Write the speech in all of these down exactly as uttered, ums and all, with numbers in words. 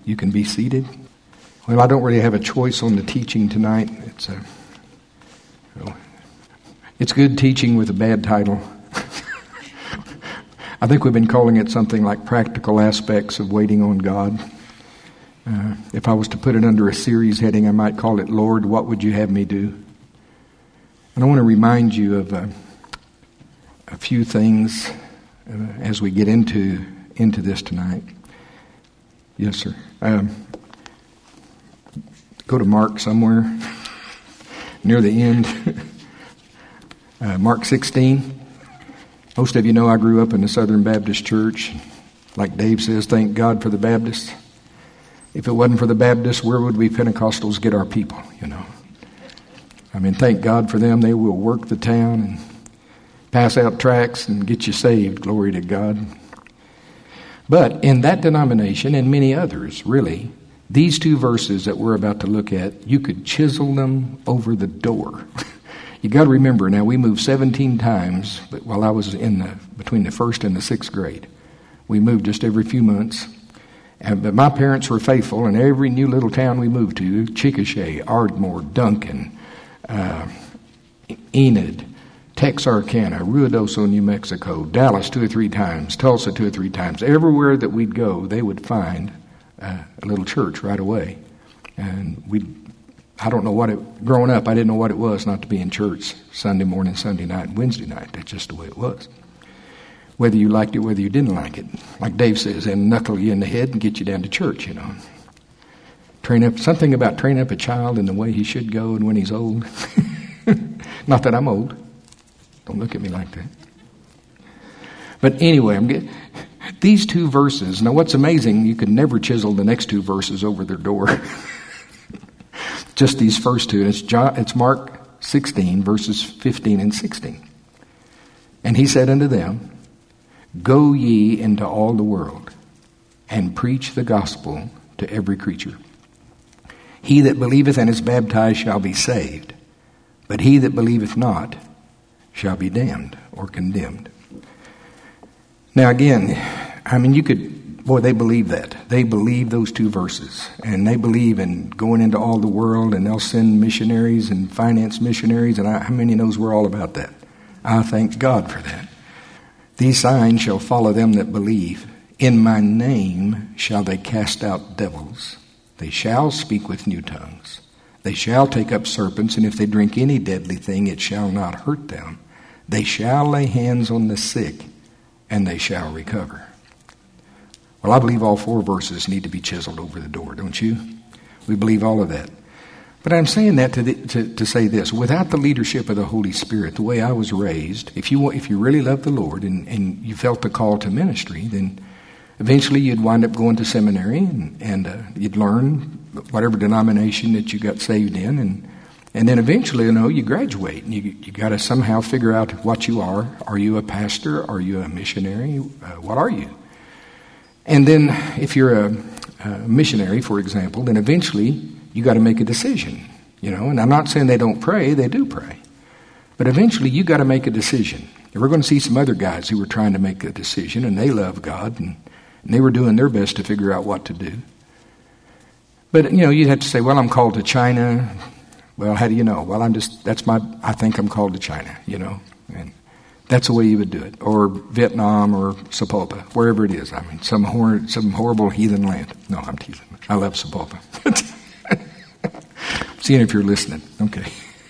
You can be seated. Well, I don't really have a choice on the teaching tonight. It's a, well, it's good teaching with a bad title. I think we've been calling it something like Practical Aspects of Waiting on God. Uh, if I was to put it under a series heading, I might call it, Lord, What Would You Have Me Do? And I want to remind you of uh, a few things uh, as we get into into this tonight. Yes, sir. Um, go to Mark somewhere near the end. uh, Mark sixteen. Most of you know I grew up in the Southern Baptist Church. Like Dave says, thank God for the Baptists. If it wasn't for the Baptists, where would we Pentecostals get our people, you know? I mean, thank God for them. They will work the town and pass out tracts and get you saved. Glory to God. But in that denomination and many others, really, these two verses that we're about to look at, you could chisel them over the door. You got to remember, now we moved seventeen times, but while I was in the between the first and the sixth grade, we moved just every few months. And, but my parents were faithful, and every new little town we moved to, Chickasha, Ardmore, Duncan, uh, Enid, Texarkana, Ruidoso, New Mexico, Dallas two or three times, Tulsa two or three times. Everywhere that we'd go, they would find uh, a little church right away. And we'd I don't know what it, growing up, I didn't know what it was not to be in church Sunday morning, Sunday night, and Wednesday night. That's just the way it was. Whether you liked it, whether you didn't like it. Like Dave says, and knuckle you in the head and get you down to church, you know. Train up, something about train up a child in the way he should go and when he's old. Not that I'm old. Don't look at me like that. But anyway, I'm getting, these two verses, now what's amazing, you could never chisel the next two verses over their door. Just these first two. And it's, John, it's Mark sixteen, verses fifteen and sixteen. And he said unto them, Go ye into all the world, and preach the gospel to every creature. He that believeth and is baptized shall be saved, but he that believeth not shall be damned or condemned. Now again, I mean, you could, boy, they believe that. They believe those two verses, and they believe in going into all the world, and they'll send missionaries and finance missionaries, and I, how many knows we're all about that? I thank God for that. These signs shall follow them that believe. In my name shall they cast out devils. They shall speak with new tongues. They shall take up serpents, and if they drink any deadly thing, it shall not hurt them. They shall lay hands on the sick, and they shall recover. Well, I believe all four verses need to be chiseled over the door, don't you? We believe all of that. But I'm saying that to, the, to to say this. Without the leadership of the Holy Spirit, the way I was raised, if you if you really love the Lord and, and you felt the call to ministry, then eventually you'd wind up going to seminary and, and uh, you'd learn whatever denomination that you got saved in. And, and then eventually, you know, you graduate. And you you got to somehow figure out what you are. Are you a pastor? Are you a missionary? Uh, what are you? And then if you're a, a missionary, for example, then eventually you got to make a decision, you know. And I'm not saying they don't pray; they do pray, but eventually you got to make a decision. And we're going to see some other guys who were trying to make a decision, and they love God, and, and they were doing their best to figure out what to do. But you know, you'd have to say, "Well, I'm called to China." Well, how do you know? Well, I'm just that's my. I think I'm called to China, you know, and that's the way you would do it, or Vietnam, or Sepulpa, wherever it is. I mean, some hor- some horrible heathen land. No, I'm teasing. I love Sepulpa. Seeing if you're listening. Okay.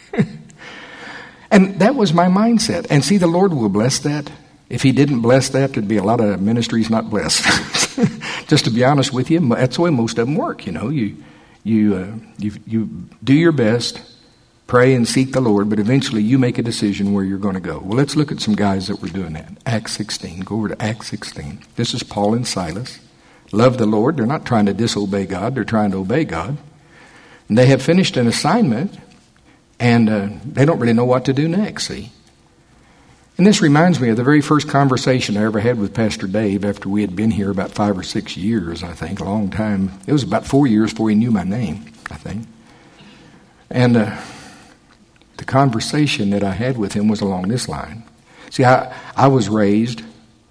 And that was my mindset. And see, the Lord will bless that. If he didn't bless that, there'd be a lot of ministries not blessed. Just to be honest with you, that's the way most of them work. You know, you you uh, you you do your best, pray and seek the Lord, but eventually you make a decision where you're going to go. Well, let's look at some guys that were doing that. Acts sixteen. Go over to Acts sixteen. This is Paul and Silas. Love the Lord. They're not trying to disobey God. They're trying to obey God. And they have finished an assignment, and uh, they don't really know what to do next, see. And this reminds me of the very first conversation I ever had with Pastor Dave after we had been here about five or six years, I think, a long time. It was about four years before he knew my name, I think. And uh, the conversation that I had with him was along this line. See, I, I was raised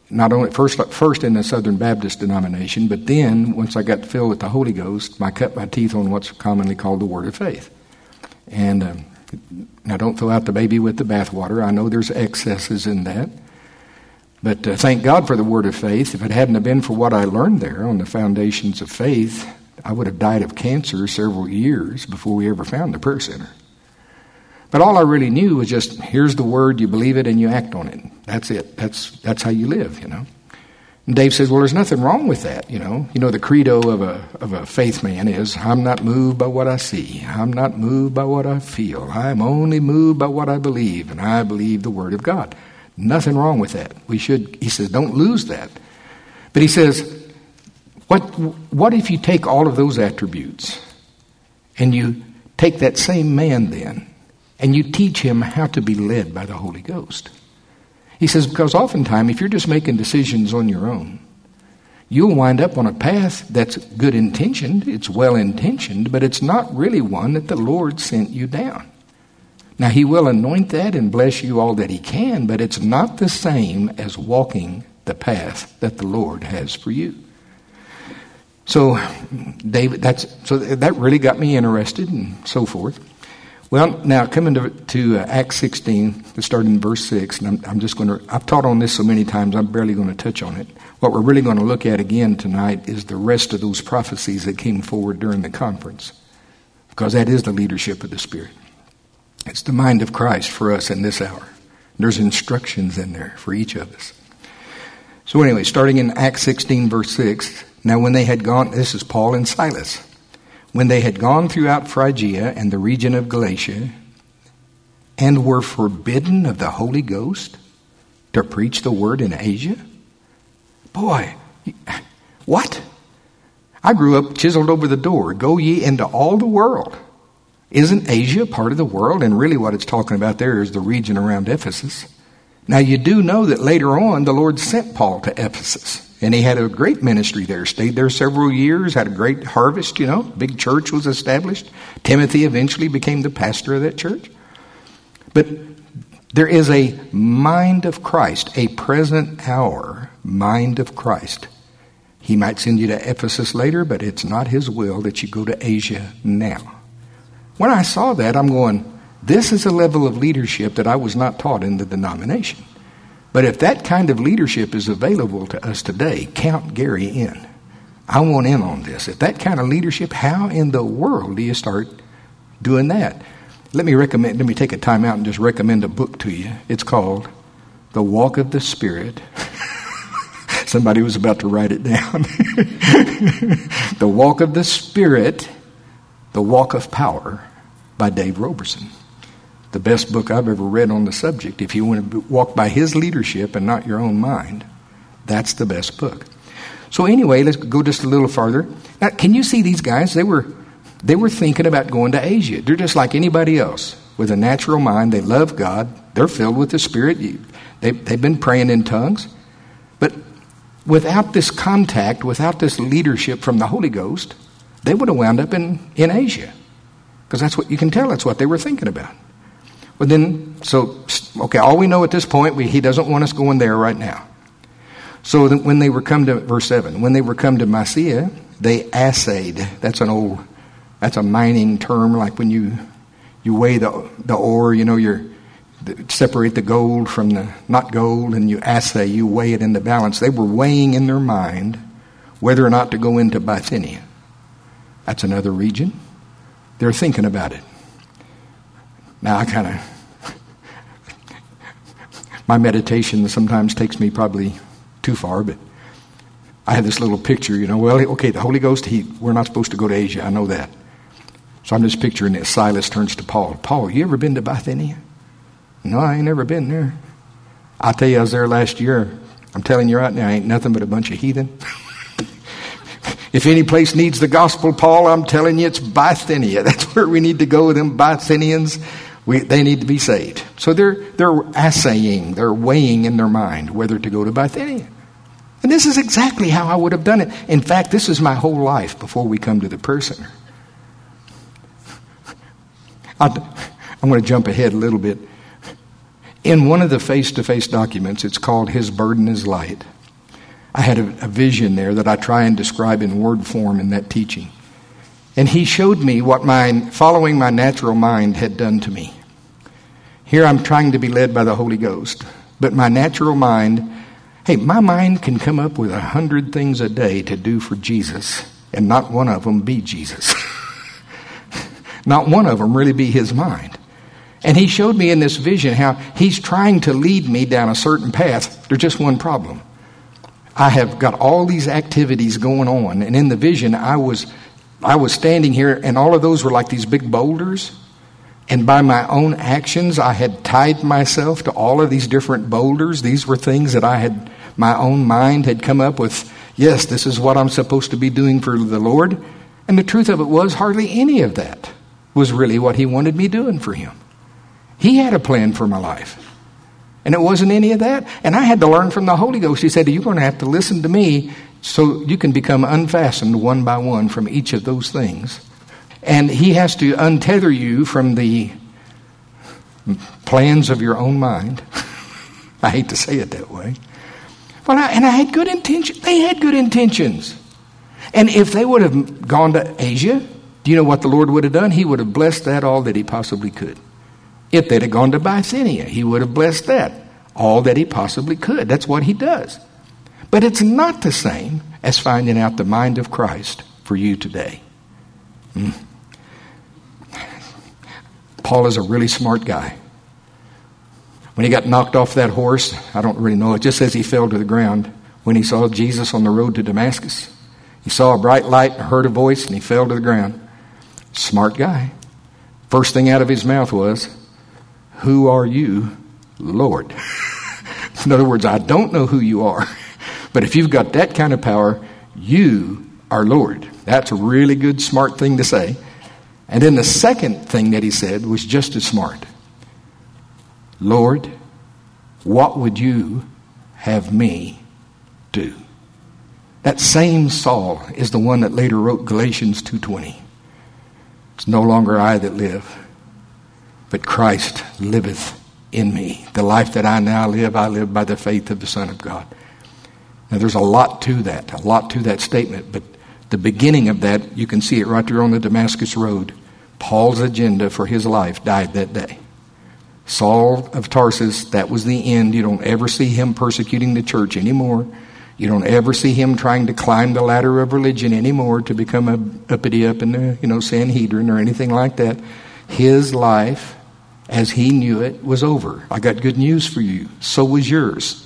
not only first first in the Southern Baptist denomination, but then once I got filled with the Holy Ghost, I cut my teeth on what's commonly called the Word of Faith. And um, now don't throw out the baby with the bathwater. I know there's excesses in that. But uh, thank God for the Word of Faith. If it hadn't have been for what I learned there on the foundations of faith, I would have died of cancer several years before we ever found the prayer center. But all I really knew was just, here's the Word, you believe it, and you act on it. That's it. That's that's how you live, you know. And Dave says, well, there's nothing wrong with that, you know. You know, the credo of a of a faith man is, I'm not moved by what I see. I'm not moved by what I feel. I'm only moved by what I believe, and I believe the Word of God. Nothing wrong with that. We should, he says, don't lose that. But he says, what what if you take all of those attributes and you take that same man then and you teach him how to be led by the Holy Ghost? He says, because oftentimes if you're just making decisions on your own, you'll wind up on a path that's good intentioned, it's well intentioned, but it's not really one that the Lord sent you down. Now, he will anoint that and bless you all that he can, but it's not the same as walking the path that the Lord has for you. So, David, that's so that really got me interested and so forth. Well, now coming to, to uh, Acts sixteen, starting in verse six, and I'm, I'm just going to, I've taught on this so many times, I'm barely going to touch on it. What we're really going to look at again tonight is the rest of those prophecies that came forward during the conference, because that is the leadership of the Spirit. It's the mind of Christ for us in this hour. There's instructions in there for each of us. So anyway, starting in Acts sixteen, verse six, now when they had gone, this is Paul and Silas, when they had gone throughout Phrygia and the region of Galatia, and were forbidden of the Holy Ghost to preach the word in Asia? Boy, what? I grew up chiseled over the door, go ye into all the world. Isn't Asia part of the world? And really what it's talking about there is the region around Ephesus. Now you do know that later on the Lord sent Paul to Ephesus. And he had a great ministry there, stayed there several years, had a great harvest, you know, big church was established. Timothy eventually became the pastor of that church. But there is a mind of Christ, a present hour mind of Christ. He might send you to Ephesus later, but it's not his will that you go to Asia now. When I saw that, I'm going, this is a level of leadership that I was not taught in the denomination. But if that kind of leadership is available to us today, count Gary in. I want in on this. If that kind of leadership, how in the world do you start doing that? Let me recommend, let me take a time out and just recommend a book to you. It's called The Walk of the Spirit. Somebody was about to write it down. The Walk of the Spirit, The Walk of Power by Dave Roberson. The best book I've ever read on the subject. If you want to walk by his leadership and not your own mind, that's the best book. So anyway, let's go just a little farther. Now, can you see these guys? They were they were thinking about going to Asia. They're just like anybody else with a natural mind. They love God. They're filled with the Spirit. They, they've been praying in tongues. But without this contact, without this leadership from the Holy Ghost, they would have wound up in, in Asia. Because that's what you can tell. That's what they were thinking about. Well then, so, okay, all we know at this point, we, he doesn't want us going there right now. So that when they were come to, verse seven, when they were come to Mysia, they assayed. That's an old, that's a mining term, like when you you weigh the the ore, you know, you're, separate the gold from the not gold, and you assay, you weigh it in the balance. They were weighing in their mind whether or not to go into Bithynia. That's another region. They're thinking about it. Now, I kind of, my meditation sometimes takes me probably too far, but I had this little picture, you know, well, okay, the Holy Ghost, he, we're not supposed to go to Asia, I know that. So I'm just picturing this. Silas turns to Paul. Paul, you ever been to Bithynia? No, I ain't never been there. I'll tell you, I was there last year. I'm telling you right now, ain't nothing but a bunch of heathen. If any place needs the gospel, Paul, I'm telling you, it's Bithynia. That's where we need to go. Them Bithynians, we, they need to be saved. So they're they're assaying, they're weighing in their mind whether to go to Bithynia. And this is exactly how I would have done it. In fact, this is my whole life before we come to the prayer center. I'm going to jump ahead a little bit. In one of the face-to-face documents, it's called His Burden is Light. I had a, a vision there that I try and describe in word form in that teaching. And he showed me what my following my natural mind had done to me. Here I'm trying to be led by the Holy Ghost. But my natural mind, hey, my mind can come up with a hundred things a day to do for Jesus, and not one of them be Jesus. Not one of them really be his mind. And he showed me in this vision how he's trying to lead me down a certain path. There's just one problem. I have got all these activities going on, and in the vision I was I was standing here, and all of those were like these big boulders. And by my own actions, I had tied myself to all of these different boulders. These were things that I had, my own mind had come up with. Yes, this is what I'm supposed to be doing for the Lord. And the truth of it was, hardly any of that was really what he wanted me doing for him. He had a plan for my life. And it wasn't any of that. And I had to learn from the Holy Ghost. He said, you're going to have to listen to me so you can become unfastened one by one from each of those things. And he has to untether you from the plans of your own mind. I hate to say it that way. Well, I, and I had good intentions. They had good intentions. And if they would have gone to Asia, do you know what the Lord would have done? He would have blessed that all that he possibly could. If they'd have gone to Bithynia, he would have blessed that all that he possibly could. That's what he does. But it's not the same as finding out the mind of Christ for you today. Mm. Paul is a really smart guy. When he got knocked off that horse, I don't really know, it just says he fell to the ground when he saw Jesus on the road to Damascus. He saw a bright light, heard a voice, and he fell to the ground. Smart guy. First thing out of his mouth was, who are you, Lord? In other words, I don't know who you are, but if you've got that kind of power, you are Lord. That's a really good, smart thing to say. And then the second thing that he said was just as smart. Lord, what would you have me do? That same Saul is the one that later wrote Galatians two twenty. It's no longer I that live, but Christ liveth in me. The life that I now live, I live by the faith of the Son of God. Now there's a lot to that, a lot to that statement, but the beginning of that, you can see it right there on the Damascus Road. Paul's agenda for his life died that day. Saul of Tarsus, that was the end. You don't ever see him persecuting the church anymore. You don't ever see him trying to climb the ladder of religion anymore to become a uppity up in the, you know, Sanhedrin or anything like that. His life, as he knew it, was over. I got good news for you. So was yours.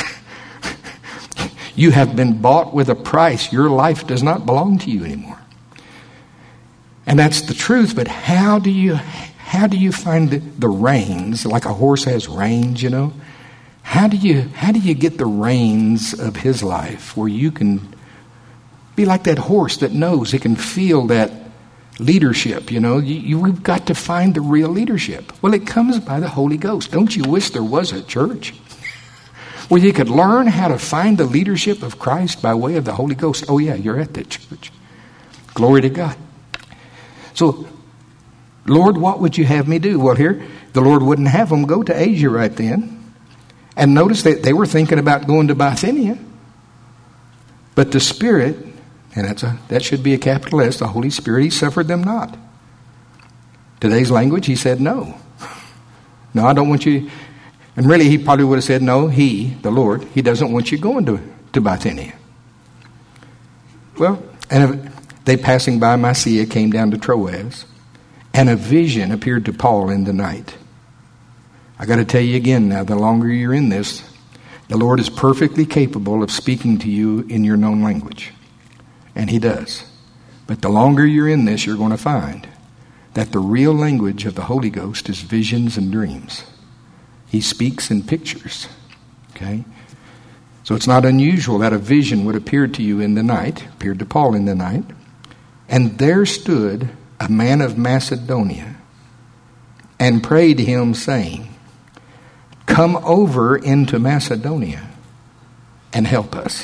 You have been bought with a price. Your life does not belong to you anymore. And that's the truth, but how do you how do you find the, the reins, like a horse has reins, you know? How do you how do you get the reins of his life where you can be like that horse that knows, it can feel that leadership, you know? You, you, we've got to find the real leadership. Well, it comes by the Holy Ghost. Don't you wish there was a church where you could learn how to find the leadership of Christ by way of the Holy Ghost? Oh yeah, you're at that church. Glory to God. So, Lord, what would you have me do? Well, here, the Lord wouldn't have them go to Asia right then. And notice that they were thinking about going to Bithynia. But the Spirit, and that's a, that should be a capital S, the Holy Spirit, he suffered them not. Today's language, he said no. No, I don't want you. And really, he probably would have said no, he, the Lord, he doesn't want you going to, to Bithynia. Well, and if, they passing by Mysia came down to Troas, and a vision appeared to Paul in the night. I got to tell you again now, the longer you're in this, the Lord is perfectly capable of speaking to you in your known language. And he does. But the longer you're in this, you're going to find that the real language of the Holy Ghost is visions and dreams. He speaks in pictures. Okay? So it's not unusual that a vision would appear to you in the night, appeared to Paul in the night. And there stood a man of Macedonia and prayed him, saying, come over into Macedonia and help us.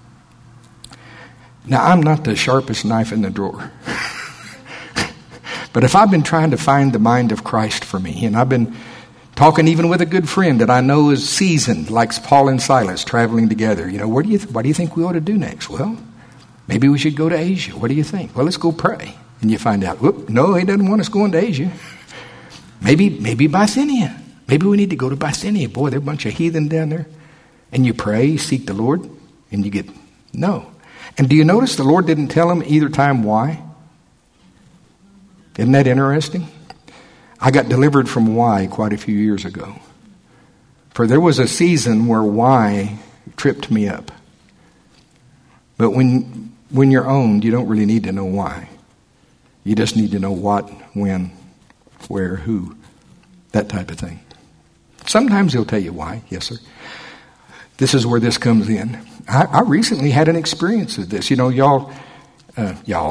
Now, I'm not the sharpest knife in the drawer. But if I've been trying to find the mind of Christ for me, and I've been Talking even with a good friend that I know is seasoned, like Paul and Silas traveling together. You know, where do you th- what do you think we ought to do next? Well, maybe we should go to Asia. What do you think? Well, let's go pray. And you find out, whoop, no, he doesn't want us going to Asia. Maybe, maybe Bithynia. Maybe we need to go to Bithynia. Boy, there are a bunch of heathen down there. And you pray, you seek the Lord, and you get no. And do you notice the Lord didn't tell him either time why? Isn't that interesting? I got delivered from why quite a few years ago. For there was a season where why tripped me up. But when when you're owned, you don't really need to know why. You just need to know what, when, where, who, that type of thing. Sometimes he'll tell you why. Yes, sir. This is where this comes in. I, I recently had an experience of this. You know, y'all, uh, y'all.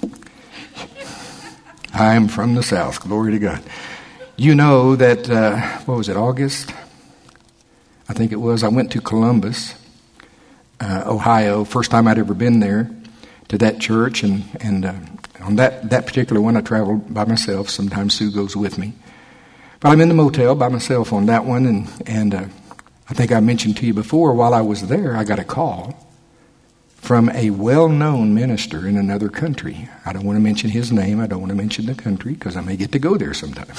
I am from the South. Glory to God. You know that, uh, what was it, August? I think it was. I went to Columbus, uh, Ohio. First time I'd ever been there, to that church. And, and uh, on that, that particular one, I traveled by myself. Sometimes Sue goes with me. But I'm in the motel by myself on that one. And, and uh, I think I mentioned to you before, while I was there, I got a call from a well-known minister in another country. I don't want to mention his name. I don't want to mention the country because I may get to go there sometime.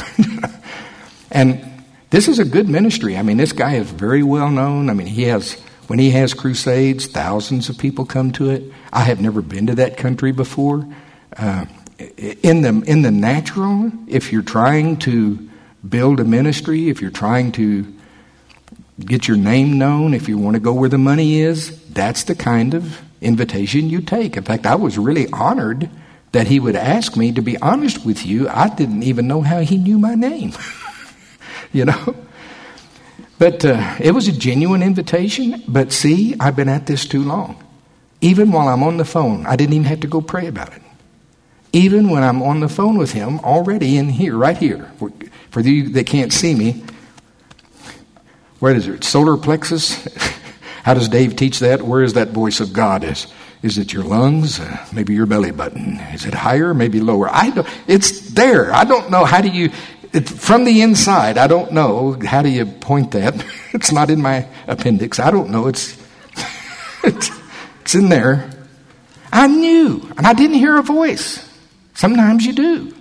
And this is a good ministry. I mean, this guy is very well-known. I mean, he has, when he has crusades, thousands of people come to it. I have never been to that country before. Uh, in the in the natural, if you're trying to build a ministry, if you're trying to get your name known, if you want to go where the money is, that's the kind of invitation you take. In fact, I was really honored that he would ask me. To be honest with you, I didn't even know how he knew my name. You know? But uh, it was a genuine invitation. But see, I've been at this too long. Even while I'm on the phone, I didn't even have to go pray about it. Even when I'm on the phone with him, already in here, right here, for, for you that can't see me, where is it? Solar plexus? How does Dave teach that? Where is that voice of God? Is is it your lungs? Uh, maybe your belly button? Is it higher? Maybe lower? I don't. It's there. I don't know. How do you? It, from the inside, I don't know. How do you point that? It's not in my appendix. I don't know. It's it's, it's in there. I knew, and I didn't hear a voice. Sometimes you do,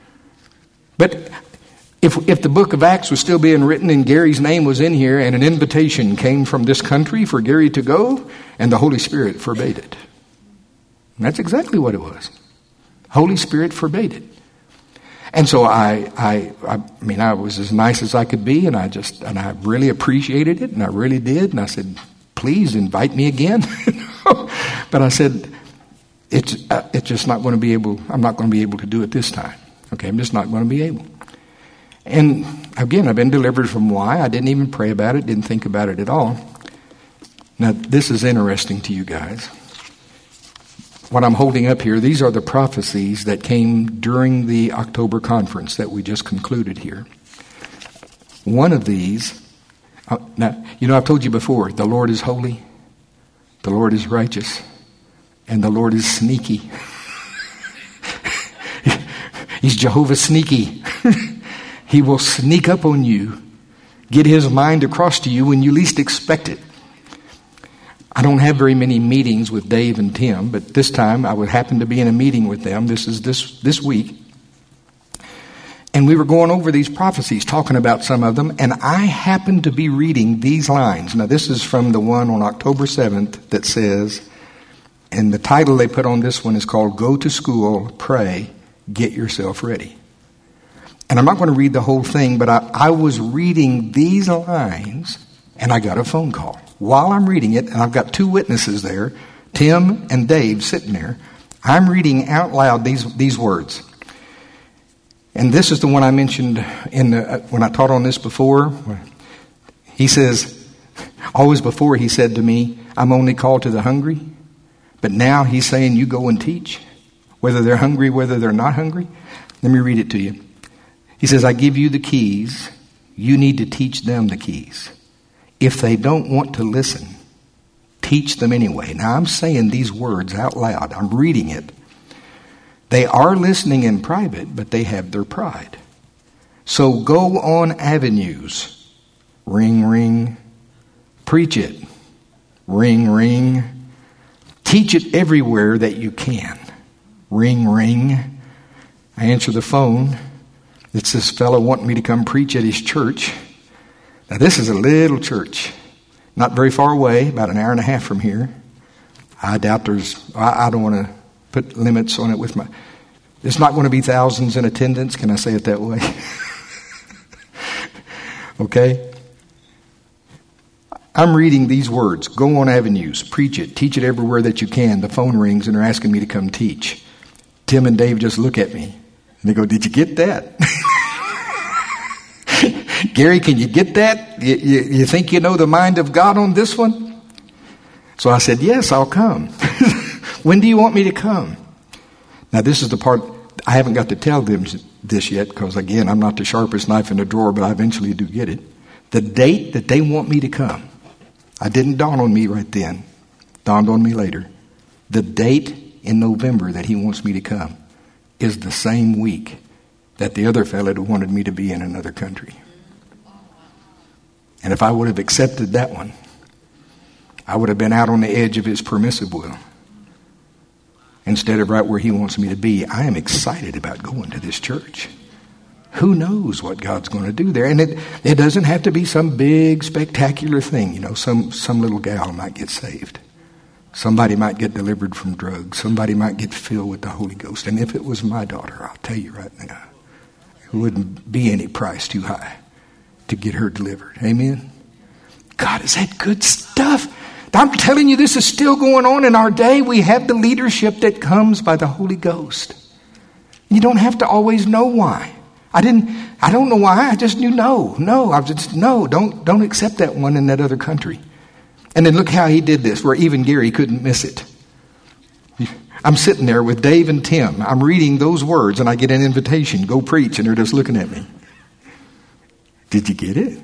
but. If if the book of Acts was still being written and Gary's name was in here and an invitation came from this country for Gary to go, and the Holy Spirit forbade it. And that's exactly what it was. Holy Spirit forbade it. And so I, I, I mean, I was as nice as I could be, and I just, and I really appreciated it, and I really did. And I said, please invite me again. But I said, it's, uh, it's just not going to be able, I'm not going to be able to do it this time. Okay, I'm just not going to be able. And again, I've been delivered from why. I didn't even pray about it, didn't think about it at all. Now, this is interesting to you guys. What I'm holding up here, these are the prophecies that came during the October conference that we just concluded here. One of these, uh, now, you know, I've told you before, the Lord is holy, the Lord is righteous, and the Lord is sneaky. He's Jehovah sneaky. He will sneak up on you, get his mind across to you when you least expect it. I don't have very many meetings with Dave and Tim, but this time I would happen to be in a meeting with them. This is this this week. And we were going over these prophecies, talking about some of them, and I happened to be reading these lines. Now, this is from the one on October seventh that says, and the title they put on this one is called, Go to School, Pray, Get Yourself Ready. And I'm not going to read the whole thing, but I, I was reading these lines, and I got a phone call. While I'm reading it, and I've got two witnesses there, Tim and Dave sitting there, I'm reading out loud these these words. And this is the one I mentioned in the, when I taught on this before. He says, always before he said to me, I'm only called to the hungry. But now he's saying, you go and teach, whether they're hungry, whether they're not hungry. Let me read it to you. He says, I give you the keys. You need to teach them the keys. If they don't want to listen, teach them anyway. Now, I'm saying these words out loud. I'm reading it. They are listening in private, but they have their pride. So go on avenues. Ring, ring. Preach it. Ring, ring. Teach it everywhere that you can. Ring, ring. I answer the phone. It's this fellow wanting me to come preach at his church. Now this is a little church. Not very far away, about an hour and a half from here. I doubt there's, I, I don't want to put limits on it with my, it's not going to be thousands in attendance. Can I say it that way? Okay? I'm reading these words. Go on avenues. Preach it. Teach it everywhere that you can. The phone rings and they're asking me to come teach. Tim and Dave just look at me. And they go, did you get that? Gary, can you get that? You, you, you think you know the mind of God on this one? So I said, yes, I'll come. When do you want me to come? Now this is the part, I haven't got to tell them this yet because again, I'm not the sharpest knife in the drawer, but I eventually do get it. The date that they want me to come, I didn't dawn on me right then. Dawned on me later. The date in November that he wants me to come is the same week that the other fellow who wanted me to be in another country. And if I would have accepted that one, I would have been out on the edge of his permissive will instead of right where he wants me to be. I am excited about going to this church. Who knows what God's going to do there? And it, it doesn't have to be some big, spectacular thing. You know, some, some little gal might get saved. Somebody might get delivered from drugs. Somebody might get filled with the Holy Ghost. And if it was my daughter, I'll tell you right now, it wouldn't be any price too high to get her delivered. Amen? God, is that good stuff? I'm telling you, this is still going on in our day. We have the leadership that comes by the Holy Ghost. You don't have to always know why. I didn't, I don't know why. I just knew no, no. I just, no, don't, don't accept that one in that other country. And then look how he did this, where even Gary couldn't miss it. I'm sitting there with Dave and Tim. I'm reading those words and I get an invitation, go preach. And they're just looking at me. Did you get it?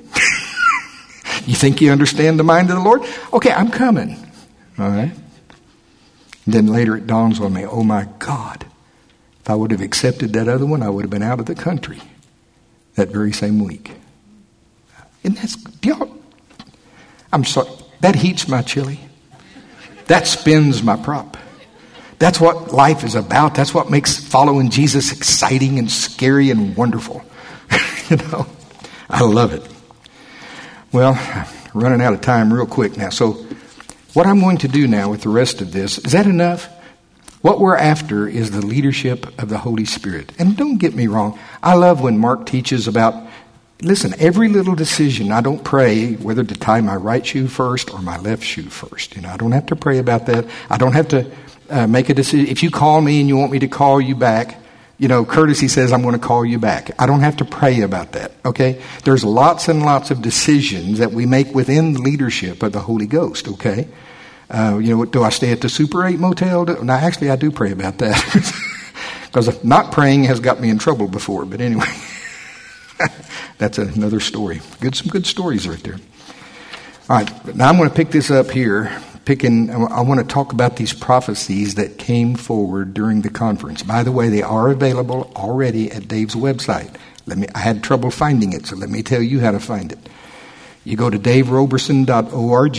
You think you understand the mind of the Lord? Okay, I'm coming. All right. And then later it dawns on me, oh my God. If I would have accepted that other one, I would have been out of the country that very same week. And that's, y'all, I'm sorry, that heats my chili. That spins my prop. That's what life is about. That's what makes following Jesus exciting and scary and wonderful. You know, I love it. Well, running out of time real quick now. So what I'm going to do now with the rest of this, is that enough? What we're after is the leadership of the Holy Spirit. And don't get me wrong. I love when Mark teaches about, listen, every little decision, I don't pray whether to tie my right shoe first or my left shoe first. You know, I don't have to pray about that. I don't have to uh, make a decision. If you call me and you want me to call you back, you know, courtesy says I'm going to call you back. I don't have to pray about that, okay? There's lots and lots of decisions that we make within the leadership of the Holy Ghost, okay? Uh, you know, do I stay at the Super eight motel? No, actually, I do pray about that. Because not praying has got me in trouble before. But anyway, that's another story. Good, some good stories right there. All right, now I'm going to pick this up here. Picking, I want to talk about these prophecies that came forward during the conference. By the way, they are available already at Dave's website. Let me. I had trouble finding it, so let me tell you how to find it. You go to dave roberson dot org.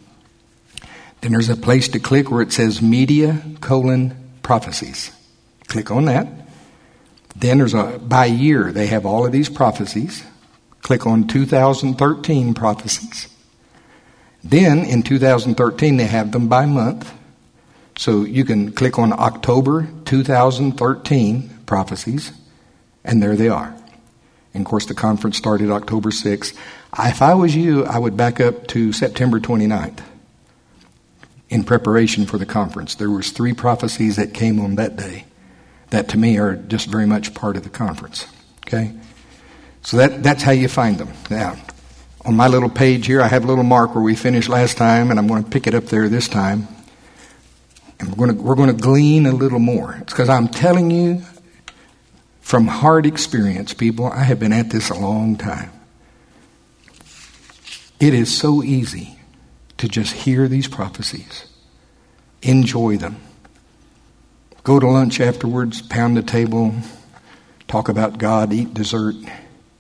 Then there's a place to click where it says Media colon Prophecies. Click on that. Then there's a, by year, they have all of these prophecies. Click on two thousand thirteen prophecies. Then in two thousand thirteen, they have them by month. So you can click on October two thousand thirteen prophecies, and there they are. And of course, the conference started October sixth. If I was you, I would back up to September twenty-ninth. In preparation for the conference. There was three prophecies that came on that day that to me are just very much part of the conference. Okay? So that that's how you find them. Now, on my little page here, I have a little mark where we finished last time, and I'm going to pick it up there this time. And we're going to, we're going to glean a little more. It's because I'm telling you from hard experience, people, I have been at this a long time. It is so easy to just hear these prophecies, enjoy them, go to lunch afterwards, pound the table, talk about God, eat dessert,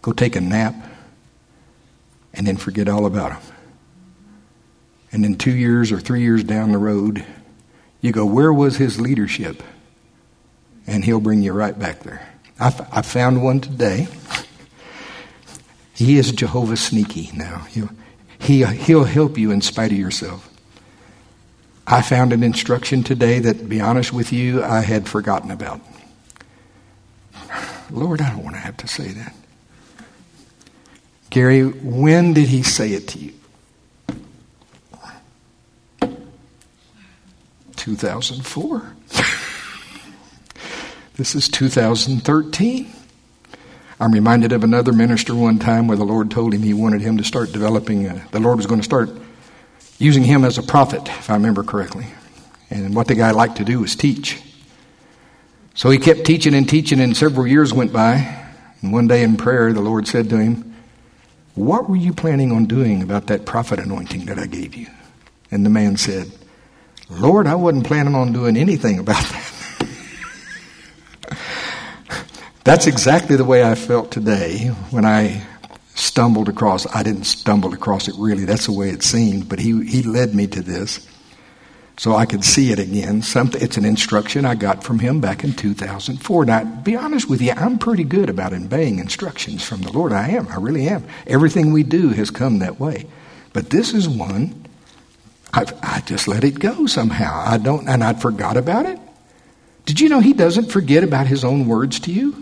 go take a nap, and then forget all about him. And then two years or three years down the road, you go, where was his leadership? And he'll bring you right back there. I, f- I found one today. He is Jehovah Sneaky now. He'll, he, he'll help you in spite of yourself. I found an instruction today that, to be honest with you, I had forgotten about. Lord, I don't want to have to say that. Gary, when did he say it to you? two thousand four. This is two thousand thirteen. I'm reminded of another minister one time where the Lord told him he wanted him to start developing, a, the Lord was going to start using him as a prophet, if I remember correctly. And what the guy liked to do was teach. So he kept teaching and teaching, and several years went by. And one day in prayer, the Lord said to him, what were you planning on doing about that prophet anointing that I gave you? And the man said, Lord, I wasn't planning on doing anything about that. That's exactly the way I felt today when I stumbled across. I didn't stumble across it really. That's the way it seemed. But he, he led me to this so I could see it again. Something, it's an instruction I got from him back in two thousand four. Now, to be honest with you, I'm pretty good about obeying instructions from the Lord. I am. I really am. Everything we do has come that way. But this is one, I've, I just let it go somehow. I don't, and I'd forgot about it. Did you know he doesn't forget about his own words to you?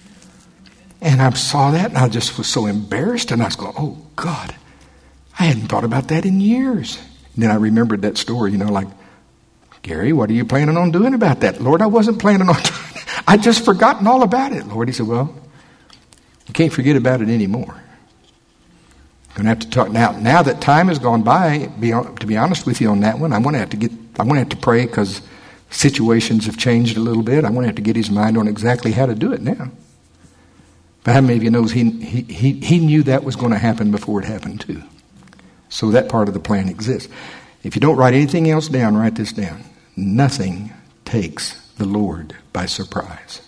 And I saw that, and I just was so embarrassed, and I was going, oh, God, I hadn't thought about that in years. And then I remembered that story, you know, like, Gary, what are you planning on doing about that? Lord, I wasn't planning on doing it. I'd just forgotten all about it, Lord. He said, well, you can't forget about it anymore. I'm going to have to talk now. Now that time has gone by, be, to be honest with you on that one, I'm going to have to get, I'm going to have to pray because situations have changed a little bit. I'm going to have to get his mind on exactly how to do it now. But how many of you knows he, he, he, he knew that was going to happen before it happened too. So that part of the plan exists. If you don't write anything else down, write this down. Nothing takes the Lord by surprise.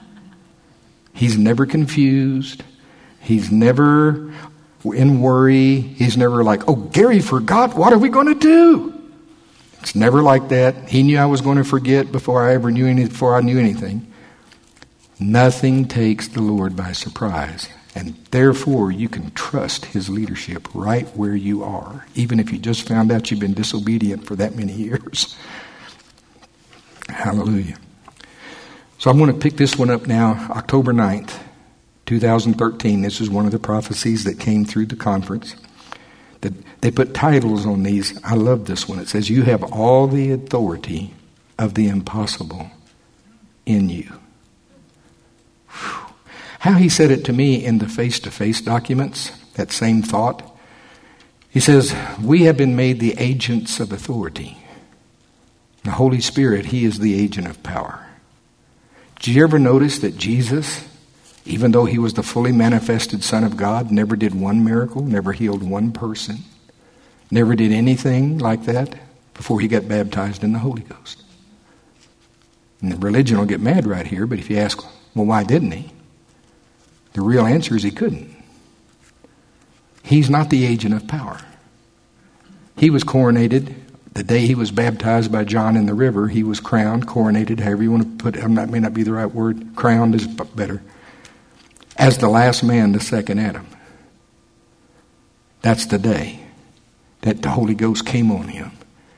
He's never confused. He's never in worry. He's never like, oh, Gary forgot. What are we going to do? It's never like that. He knew I was going to forget before I ever knew any, before I knew anything. Nothing takes the Lord by surprise. And therefore, you can trust his leadership right where you are, even if you just found out you've been disobedient for that many years. Hallelujah. So I'm going to pick this one up now, October ninth, twenty thirteen. This is one of the prophecies that came through the conference. That they put titles on these. I love this one. It says, you have all the authority of the impossible in you. Whew. How he said it to me in the face-to-face documents, that same thought. He says, we have been made the agents of authority. The Holy Spirit, he is the agent of power. Did you ever notice that Jesus, even though he was the fully manifested Son of God, never did one miracle, never healed one person, never did anything like that before he got baptized in the Holy Ghost? And the religion will get mad right here, but if you ask, well, why didn't he? The real answer is he couldn't. He's not the agent of power. He was coronated the day he was baptized by John in the river. He was crowned, coronated, however you want to put it. That may not be the right word. Crowned is better. As the last man, the second Adam. That's the day that the Holy Ghost came on him.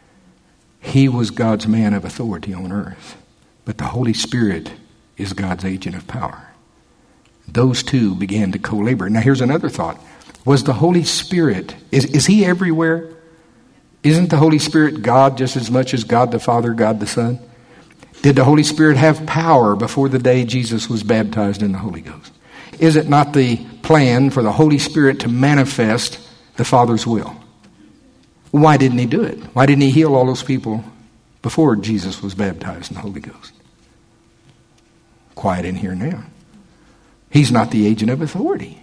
He was God's man of authority on earth. But the Holy Spirit is God's agent of power. Those two began to co-labor. Now here's another thought. Was the Holy Spirit, is, is he everywhere? Isn't the Holy Spirit God just as much as God the Father, God the Son? Did the Holy Spirit have power before the day Jesus was baptized in the Holy Ghost? Is it not the plan for the Holy Spirit to manifest the Father's will? Why didn't he do it? Why didn't he heal all those people before Jesus was baptized in the Holy Ghost? Quiet in here now. He's not the agent of authority.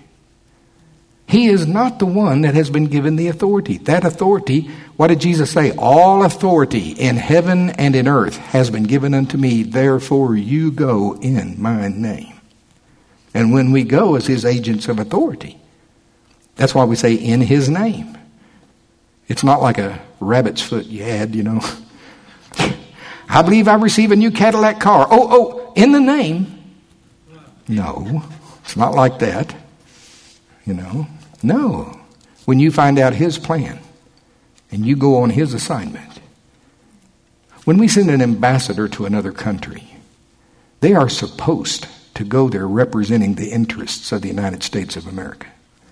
He is not the one that has been given the authority. That authority, what did Jesus say? All authority in heaven and in earth has been given unto me. Therefore you go in my name. And when we go as his agents of authority, that's why we say in his name. It's not like a rabbit's foot you had, you know. I believe I receive a new Cadillac car. Oh, oh, in the name. No, it's not like that. You know, no. When you find out his plan and you go on his assignment. When we send an ambassador to another country, they are supposed to go there representing the interests of the United States of America.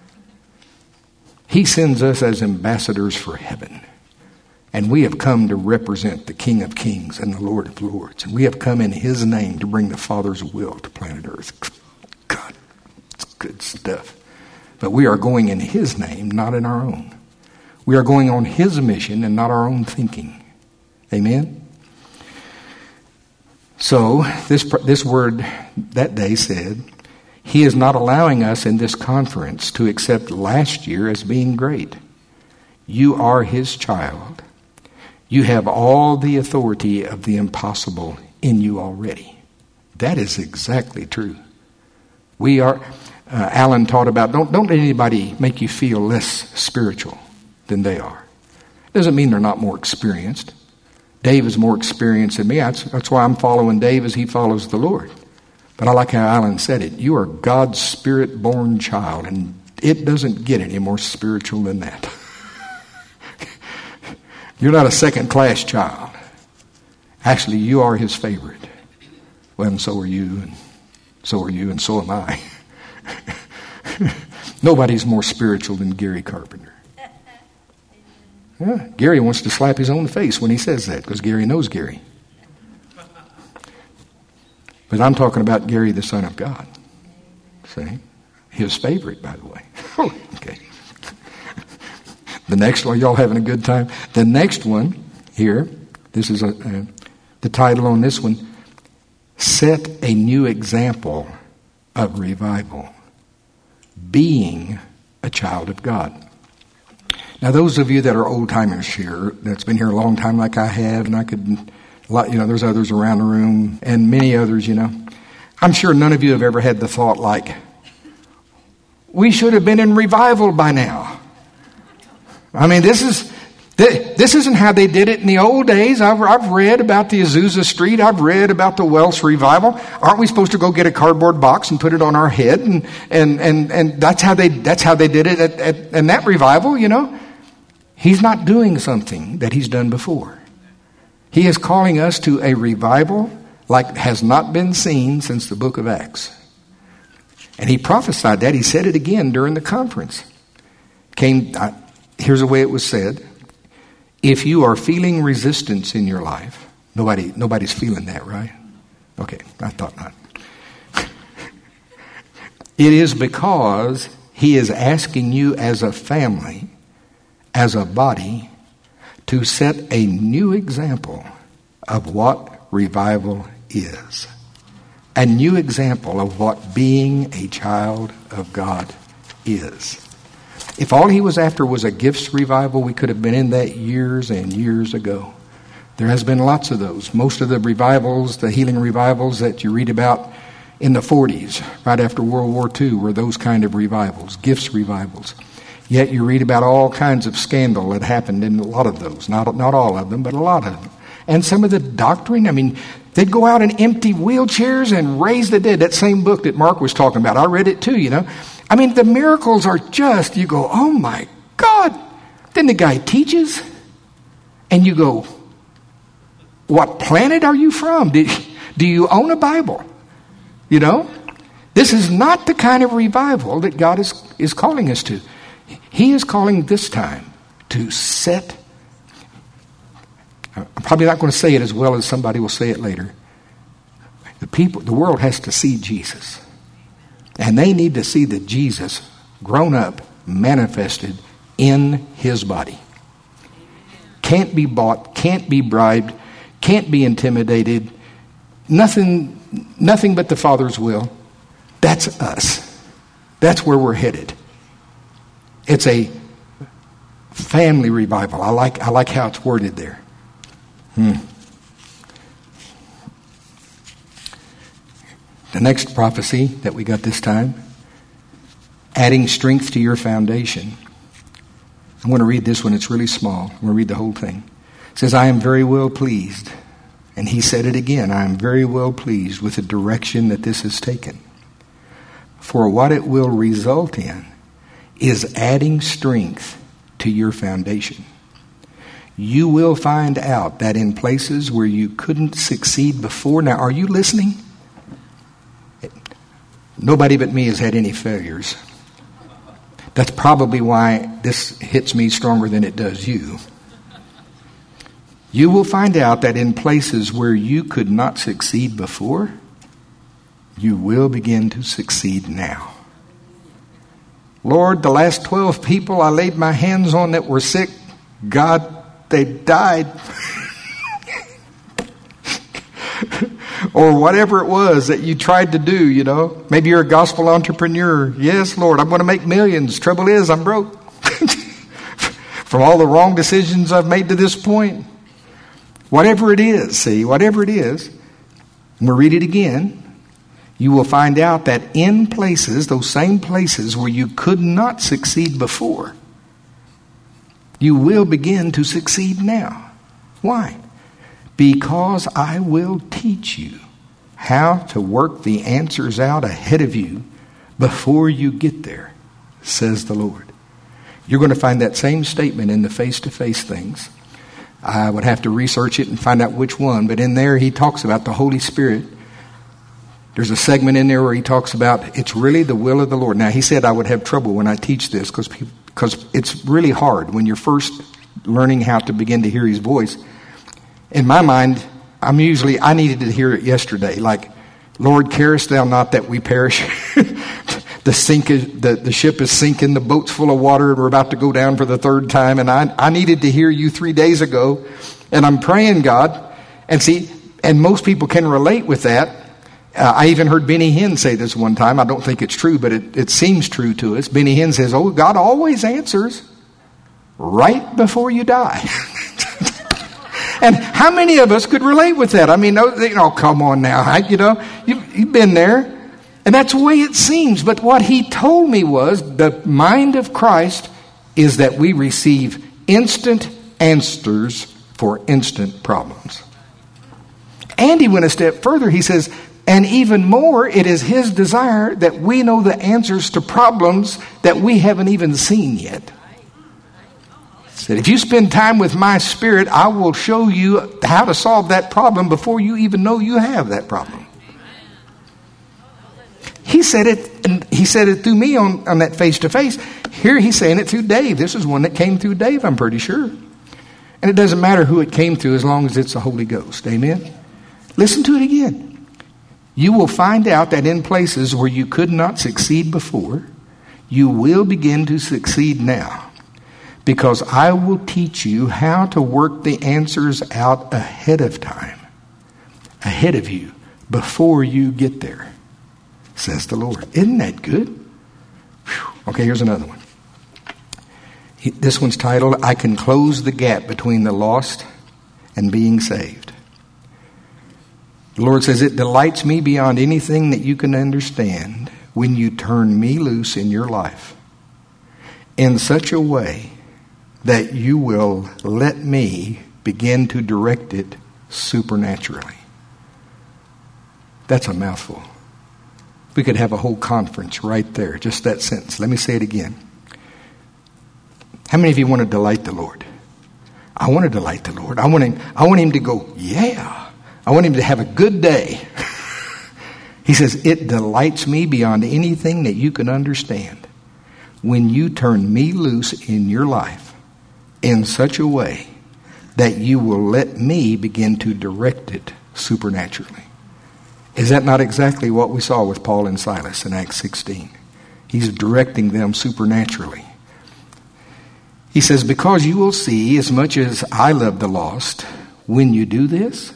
He sends us as ambassadors for heaven. And we have come to represent the King of Kings and the Lord of Lords. And we have come in his name to bring the Father's will to planet Earth. God, it's good stuff. But we are going in his name, not in our own. We are going on his mission and not our own thinking. Amen? So, this, this word that day said, he is not allowing us in this conference to accept last year as being great. You are his child. You have all the authority of the impossible in you already. That is exactly true. We are, uh, Alan taught about, don't, don't let anybody make you feel less spiritual than they are. Doesn't mean they're not more experienced. Dave is more experienced than me. That's, that's why I'm following Dave as he follows the Lord. But I like how Alan said it. You are God's spirit-born child, and it doesn't get any more spiritual than that. You're not a second-class child. Actually, you are his favorite. Well, and so are you, and so are you, and so am I. Nobody's more spiritual than Gary Carpenter. Yeah, Gary wants to slap his own face when he says that, because Gary knows Gary. But I'm talking about Gary, the Son of God. See? His favorite, by the way. Okay. The next one, y'all having a good time? The next one here, this is a, uh, the title on this one, Set a New Example of Revival. Being a child of God. Now, those of you that are old-timers here, that's been here a long time like I have, and I could, you know, there's others around the room, and many others, you know. I'm sure none of you have ever had the thought like, we should have been in revival by now. I mean, this is this isn't how they did it in the old days. I've, I've read about the Azusa Street. I've read about the Welsh revival. Aren't we supposed to go get a cardboard box and put it on our head? And and and, and that's how they that's how they did it at, at in that revival. You know, he's not doing something that he's done before. He is calling us to a revival like has not been seen since the book of Acts. And he prophesied that. He said it again during the conference. Came. Uh, here's the way it was said. If you are feeling resistance in your life, nobody, nobody's feeling that, right? Okay, I thought not. It is because he is asking you as a family, as a body, to set a new example of what revival is. A new example of what being a child of God is. If all he was after was a gifts revival, we could have been in that years and years ago. There has been lots of those. Most of the revivals, the healing revivals that you read about in the forties, right after World War Two, were those kind of revivals, gifts revivals. Yet you read about all kinds of scandal that happened in a lot of those. Not, not all of them, but a lot of them. And some of the doctrine, I mean, they'd go out and empty wheelchairs and raise the dead. That same book that Mark was talking about, I read it too, you know. I mean, the miracles are just, you go, oh my God. Then the guy teaches, and you go, what planet are you from? Do, do you own a Bible? You know? This is not the kind of revival that God is, is calling us to. He is calling this time to set, I'm probably not going to say it as well as somebody will say it later. The people, the world has to see Jesus. And they need to see the Jesus grown up, manifested in his body. Can't be bought, can't be bribed, can't be intimidated. Nothing, nothing but the Father's will. That's us. That's where we're headed. It's a family revival. I like, I like how it's worded there. Hmm. The next prophecy that we got this time, adding strength to your foundation. I'm going to read this one. It's really small. I'm going to read the whole thing. It says, I am very well pleased. And he said it again. I am very well pleased with the direction that this has taken. For what it will result in is adding strength to your foundation. You will find out that in places where you couldn't succeed before. Now, are you listening? Nobody but me has had any failures. That's probably why this hits me stronger than it does you. You will find out that in places where you could not succeed before, you will begin to succeed now. Lord, the last twelve people I laid my hands on that were sick, God, they died. Or whatever it was that you tried to do, you know. Maybe you're a gospel entrepreneur. Yes, Lord, I'm going to make millions. Trouble is, I'm broke. From all the wrong decisions I've made to this point. Whatever it is, see, whatever it is, I'm going to read it again. You will find out that in places, those same places where you could not succeed before, you will begin to succeed now. Why? Because I will teach you how to work the answers out ahead of you before you get there, says the Lord. You're going to find that same statement in the face-to-face things. I would have to research it and find out which one, but in there he talks about the Holy Spirit. There's a segment in there where he talks about it's really the will of the Lord. Now, he said I would have trouble when I teach this because because it's really hard when you're first learning how to begin to hear his voice. In my mind, I'm usually, I needed to hear it yesterday. Like, Lord, carest thou not that we perish? the sink is, the, the ship is sinking, the boat's full of water, and we're about to go down for the third time. And I, I needed to hear you three days ago. And I'm praying, God. And see, and most people can relate with that. Uh, I even heard Benny Hinn say this one time. I don't think it's true, but it, it seems true to us. Benny Hinn says, oh, God always answers right before you die. And how many of us could relate with that? I mean, you know, come on now. I, you know, you've, you've been there. And that's the way it seems. But what he told me was the mind of Christ is that we receive instant answers for instant problems. And he went a step further. He says, and even more, it is his desire that we know the answers to problems that we haven't even seen yet. Said, if you spend time with my Spirit, I will show you how to solve that problem before you even know you have that problem. He said it, and he said it through me on, on that face-to-face. Here he's saying it through Dave. This is one that came through Dave, I'm pretty sure. And it doesn't matter who it came through as long as it's the Holy Ghost. Amen? Listen to it again. You will find out that in places where you could not succeed before, you will begin to succeed now. Because I will teach you how to work the answers out ahead of time. Ahead of you. Before you get there. Says the Lord. Isn't that good? Whew. Okay, here's another one. He, this one's titled, I Can Close the Gap Between the Lost and Being Saved. The Lord says, it delights me beyond anything that you can understand when you turn me loose in your life in such a way that you will let me begin to direct it supernaturally. That's a mouthful. We could have a whole conference right there, just that sentence. Let me say it again. How many of you want to delight the Lord? I want to delight the Lord. I want him, I want him to go, yeah. I want him to have a good day. He says, it delights me beyond anything that you can understand when you turn me loose in your life in such a way that you will let me begin to direct it supernaturally. Is that not exactly what we saw with Paul and Silas in Acts sixteen? He's directing them supernaturally. He says, because you will see, as much as I love the lost, when you do this,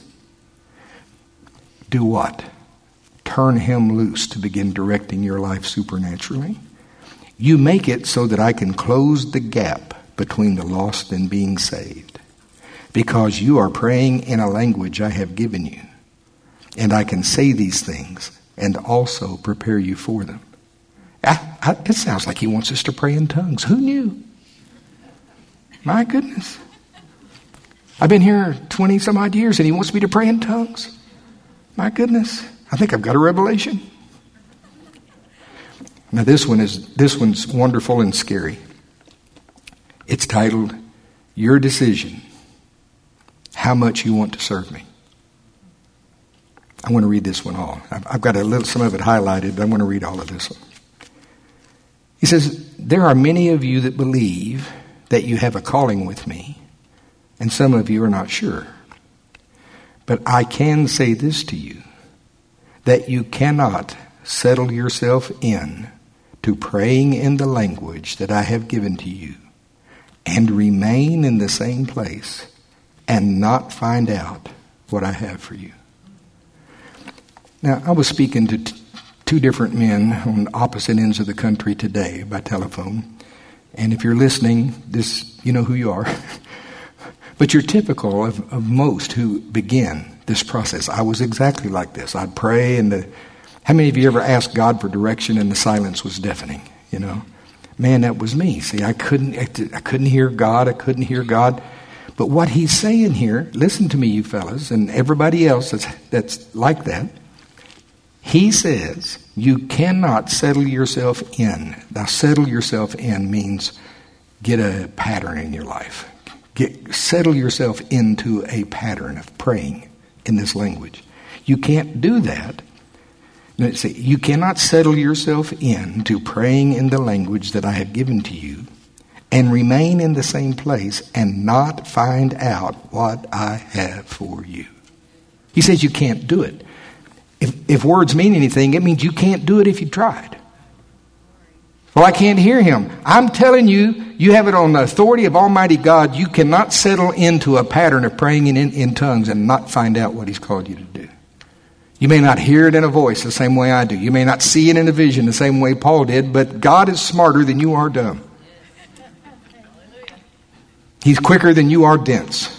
do what? Turn him loose to begin directing your life supernaturally. You make it so that I can close the gap between the lost and being saved. Because you are praying in a language I have given you. And I can say these things and also prepare you for them. I, I, it sounds like he wants us to pray in tongues. Who knew? My goodness. I've been here twenty some odd years and he wants me to pray in tongues. My goodness. I think I've got a revelation. Now this one is this one's wonderful and scary. It's titled, Your Decision, How Much You Want to Serve Me. I want to read this one all. I've, I've got a little some of it highlighted, but I want to read all of this one. He says, there are many of you that believe that you have a calling with me, and some of you are not sure. But I can say this to you, that you cannot settle yourself in to praying in the language that I have given to you and remain in the same place and not find out what I have for you. Now, I was speaking to t- two different men on opposite ends of the country today by telephone. And if you're listening, this, you know who you are. But you're typical of, of most who begin this process. I was exactly like this. I'd pray, and the, how many of you ever asked God for direction and the silence was deafening? You know, man, that was me. See, I couldn't, I couldn't hear God. I couldn't hear God. But what he's saying here, listen to me, you fellas, and everybody else that's that's like that. He says you cannot settle yourself in. Now, settle yourself in means get a pattern in your life. Get, settle yourself into a pattern of praying in this language. You can't do that. Let's see, you cannot settle yourself in to praying in the language that I have given to you and remain in the same place and not find out what I have for you. He says you can't do it. If, if words mean anything, it means you can't do it if you tried. Well, I can't hear him. I'm telling you, you have it on the authority of Almighty God. You cannot settle into a pattern of praying in, in, in tongues and not find out what he's called you to do. You may not hear it in a voice the same way I do. You may not see it in a vision the same way Paul did, but God is smarter than you are dumb. He's quicker than you are dense.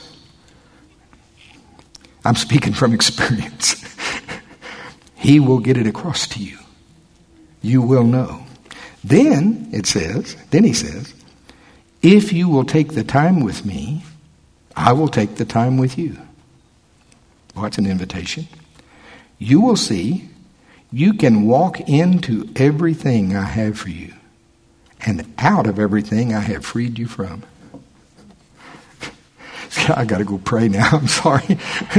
I'm speaking from experience. He will get it across to you. You will know. Then, it says, then he says, if you will take the time with me, I will take the time with you. Well, that's an invitation. You will see, you can walk into everything I have for you and out of everything I have freed you from. I got to go pray now. I'm sorry.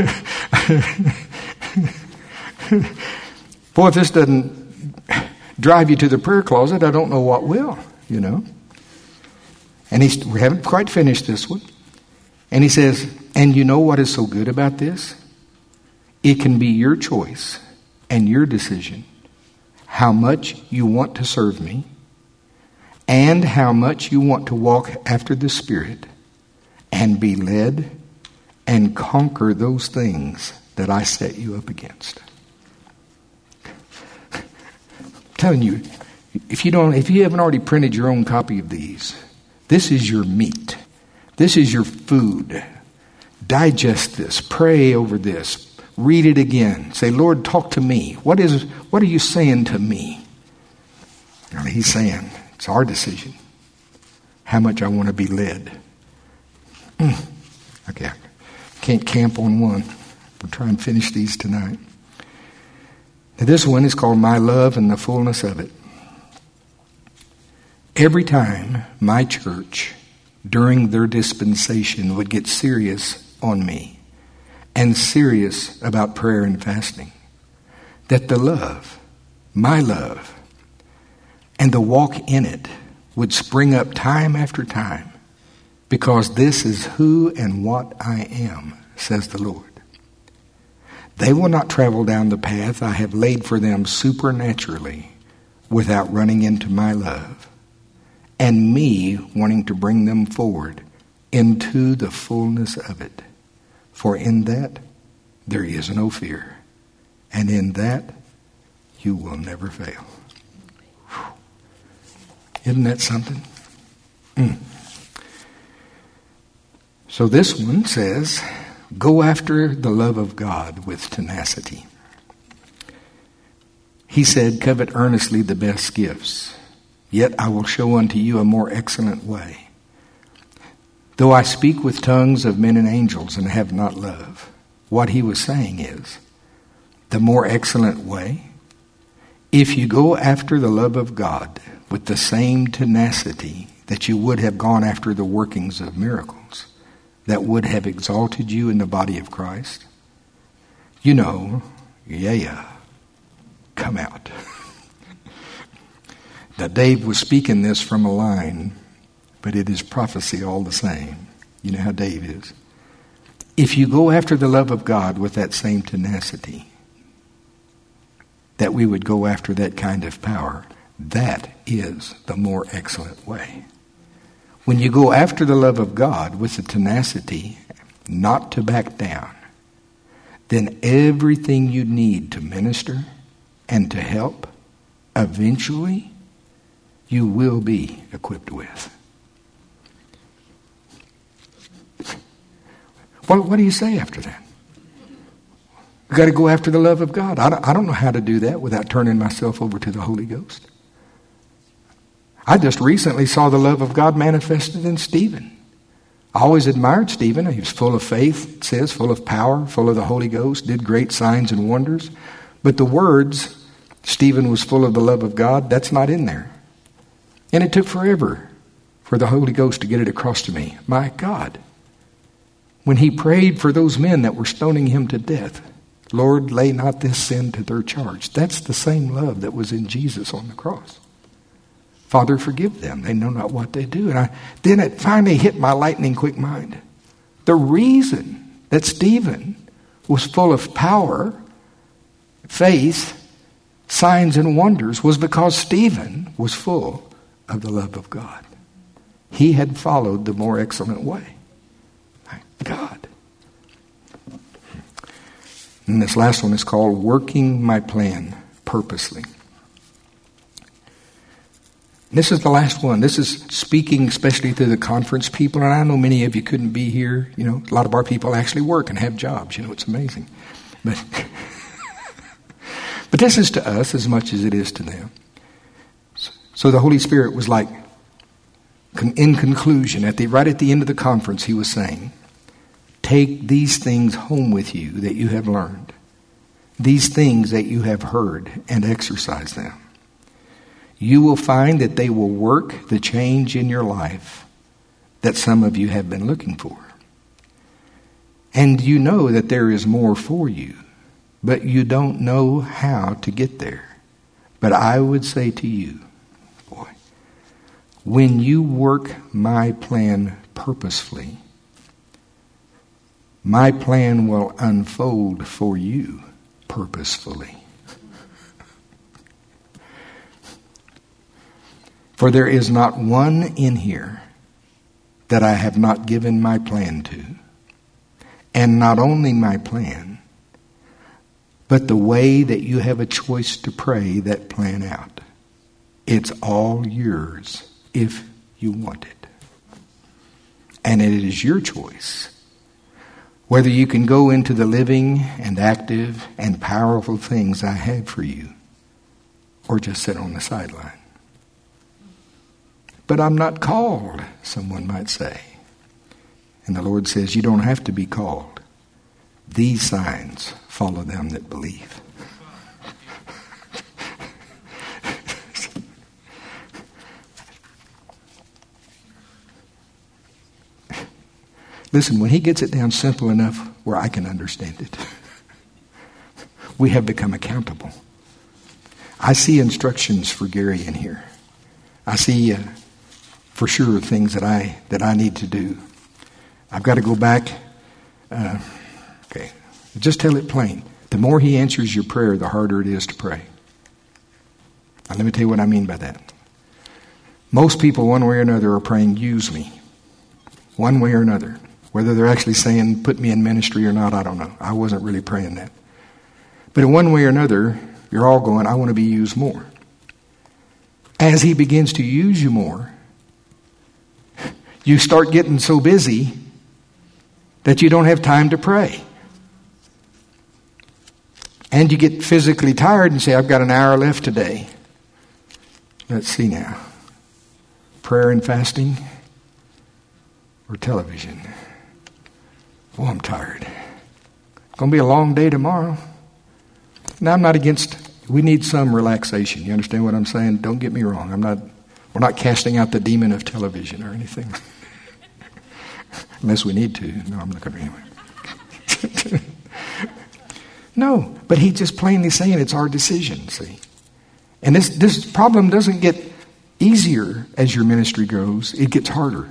Boy, if this doesn't drive you to the prayer closet, I don't know what will, you know. And he's, we haven't quite finished this one. And he says, and you know what is so good about this? It can be your choice and your decision how much you want to serve me and how much you want to walk after the Spirit and be led and conquer those things that I set you up against. I'm telling you, if you don't, if you haven't already printed your own copy of these, this is your meat. This is your food. Digest this. Pray over this. Read it again. Say, Lord, talk to me. What is? What are you saying to me? And he's saying, it's our decision. How much I want to be led. Mm. Okay, I can't camp on one. We'll try and finish these tonight. Now, this one is called My Love and the Fullness of It. Every time my church, during their dispensation, would get serious on me and serious about prayer and fasting, that the love, my love, and the walk in it would spring up time after time, because this is who and what I am, says the Lord. They will not travel down the path I have laid for them supernaturally without running into my love and me wanting to bring them forward into the fullness of it. For in that there is no fear, and in that you will never fail. Whew. Isn't that something? Mm. So this one says, go after the love of God with tenacity. He said, covet earnestly the best gifts, yet I will show unto you a more excellent way. Though I speak with tongues of men and angels and have not love. What he was saying is, the more excellent way, if you go after the love of God with the same tenacity that you would have gone after the workings of miracles that would have exalted you in the body of Christ, you know, yeah, yeah, come out. Now, Dave was speaking this from a line, but it is prophecy all the same. You know how Dave is. If you go after the love of God with that same tenacity, that we would go after that kind of power, that is the more excellent way. When you go after the love of God with the tenacity not to back down, then everything you need to minister and to help, eventually, you will be equipped with. What, what do you say after that? You've got to go after the love of God. I don't, I don't know how to do that without turning myself over to the Holy Ghost. I just recently saw the love of God manifested in Stephen. I always admired Stephen. He was full of faith, it says, full of power, full of the Holy Ghost, did great signs and wonders. But the words, Stephen was full of the love of God, that's not in there. And it took forever for the Holy Ghost to get it across to me. My God. When he prayed for those men that were stoning him to death, Lord, lay not this sin to their charge. That's the same love that was in Jesus on the cross. Father, forgive them. They know not what they do. And I, then it finally hit my lightning quick mind. The reason that Stephen was full of power, faith, signs and wonders was because Stephen was full of the love of God. He had followed the more excellent way. My God. And this last one is called Working My Plan Purposely. This is the last one. This is speaking especially to the conference people. And I know many of you couldn't be here. You know, a lot of our people actually work and have jobs. You know, it's amazing. But, but this is to us as much as it is to them. So the Holy Spirit was like, in conclusion, at the right at the end of the conference, he was saying, take these things home with you that you have learned. These things that you have heard, and exercise them. You will find that they will work the change in your life that some of you have been looking for. And you know that there is more for you, but you don't know how to get there. But I would say to you, boy, when you work my plan purposefully, my plan will unfold for you purposefully. For there is not one in here that I have not given my plan to. And not only my plan, but the way that you have a choice to pray that plan out. It's all yours if you want it. And it is your choice whether you can go into the living and active and powerful things I have for you, or just sit on the sideline. But I'm not called, someone might say. And the Lord says, you don't have to be called. These signs follow them that believe. Listen, when he gets it down simple enough where I can understand it, we have become accountable. I see instructions for Gary in here. I see... Uh, For sure, things that I that I need to do. I've got to go back. Uh, okay, just tell it plain. The more he answers your prayer, the harder it is to pray. Now, let me tell you what I mean by that. Most people, one way or another, are praying, use me. One way or another. Whether they're actually saying, put me in ministry or not, I don't know. I wasn't really praying that. But in one way or another, you're all going, I want to be used more. As he begins to use you more, you start getting so busy that you don't have time to pray. And you get physically tired and say, I've got an hour left today. Let's see now. Prayer and fasting or television? Oh, I'm tired. It's going to be a long day tomorrow. Now, I'm not against, we need some relaxation. You understand what I'm saying? Don't get me wrong. I'm not, we're not casting out the demon of television or anything. Unless we need to. No, I'm not going to anyway. No, but he's just plainly saying it's our decision, see. And this, this problem doesn't get easier as your ministry grows. It gets harder.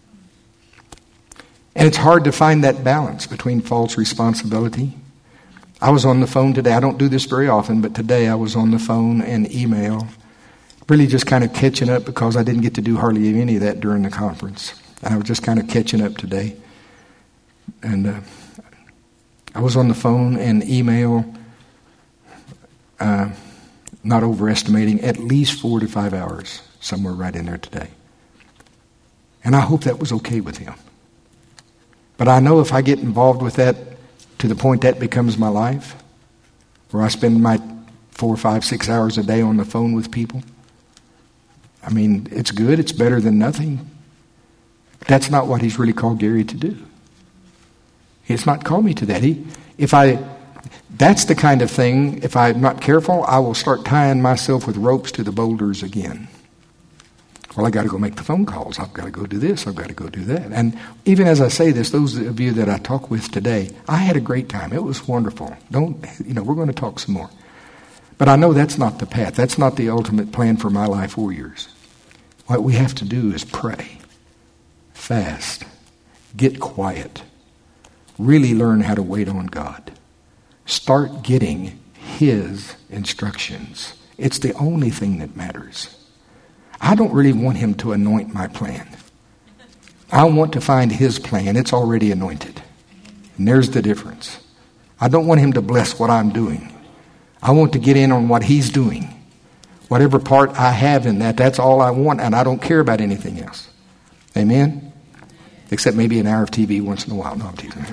And it's hard to find that balance between false responsibility. I was on the phone today. I don't do this very often, but today I was on the phone and email. Really just kind of catching up because I didn't get to do hardly any of that during the conference. And I was just kind of catching up today. And uh, I was on the phone and email, uh, not overestimating, at least four to five hours, somewhere right in there today. And I hope that was okay with him. But I know if I get involved with that to the point that becomes my life, where I spend my four, five, six hours a day on the phone with people, I mean, it's good, it's better than nothing. But that's not what he's really called Gary to do. He's not called me to that. He, if I, that's the kind of thing, if I'm not careful, I will start tying myself with ropes to the boulders again. Well, I got to go make the phone calls. I've got to go do this. I've got to go do that. And even as I say this, those of you that I talk with today, I had a great time. It was wonderful. Don't, you know, we're going to talk some more. But I know that's not the path. That's not the ultimate plan for my life or yours. What we have to do is pray, fast, get quiet, really learn how to wait on God. Start getting His instructions. It's the only thing that matters. I don't really want Him to anoint my plan. I want to find His plan. It's already anointed. And there's the difference. I don't want Him to bless what I'm doing. I want to get in on what He's doing. Whatever part I have in that, that's all I want, and I don't care about anything else. Amen? Except maybe an hour of T V once in a while. No, I'm teasing.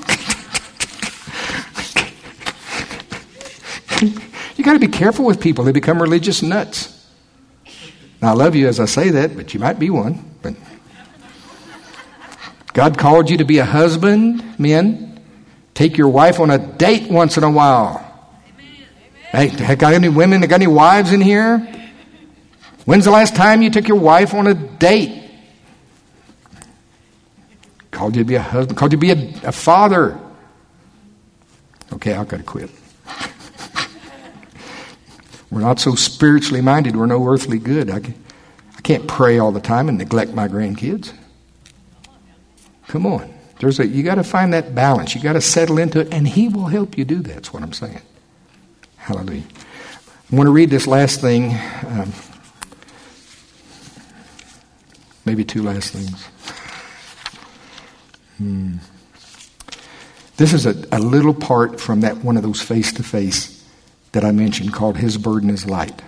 You got to be careful with people. They become religious nuts. Now, I love you as I say that, but you might be one. But God called you to be a husband, men. Take your wife on a date once in a while. Hey, got any women, got any wives in here? When's the last time you took your wife on a date? Called you to be a husband, called you to be a, a father. Okay, I've got to quit. We're not so spiritually minded. We're no earthly good. I, I can't pray all the time and neglect my grandkids. Come on. There's a, you got to find that balance. You got to settle into it, and He will help you do that. That's what I'm saying. Hallelujah. I want to read this last thing. Um, maybe two last things. Hmm. This is a, a little part from that one of those face-to-face that I mentioned called His Burden is Light.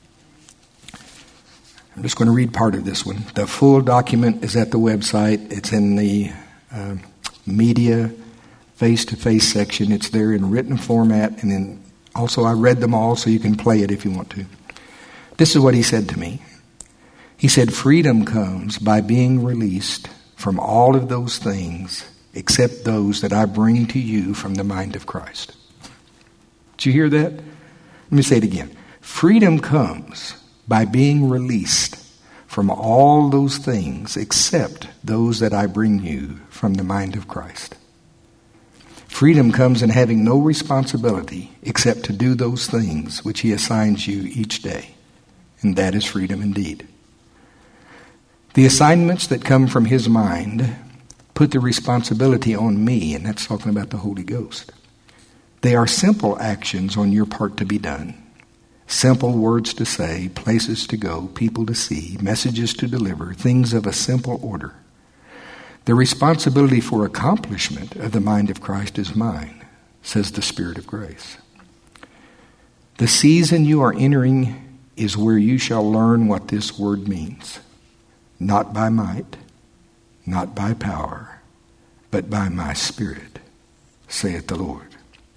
I'm just going to read part of this one. The full document is at the website. It's in the uh, media face-to-face section. It's there in written format, and then also I read them all so you can play it if you want to. This is what he said to me. He said, freedom comes by being released from all of those things except those that I bring to you from the mind of Christ. Did you hear that? Let me say it again. Freedom comes by being released from all those things except those that I bring you from the mind of Christ. Freedom comes in having no responsibility except to do those things which He assigns you each day. And that is freedom indeed. The assignments that come from His mind put the responsibility on me, and that's talking about the Holy Ghost. They are simple actions on your part to be done. Simple words to say, places to go, people to see, messages to deliver, things of a simple order. The responsibility for accomplishment of the mind of Christ is mine, says the Spirit of grace. The season you are entering is where you shall learn what this word means. Not by might, not by power, but by my Spirit, saith the Lord.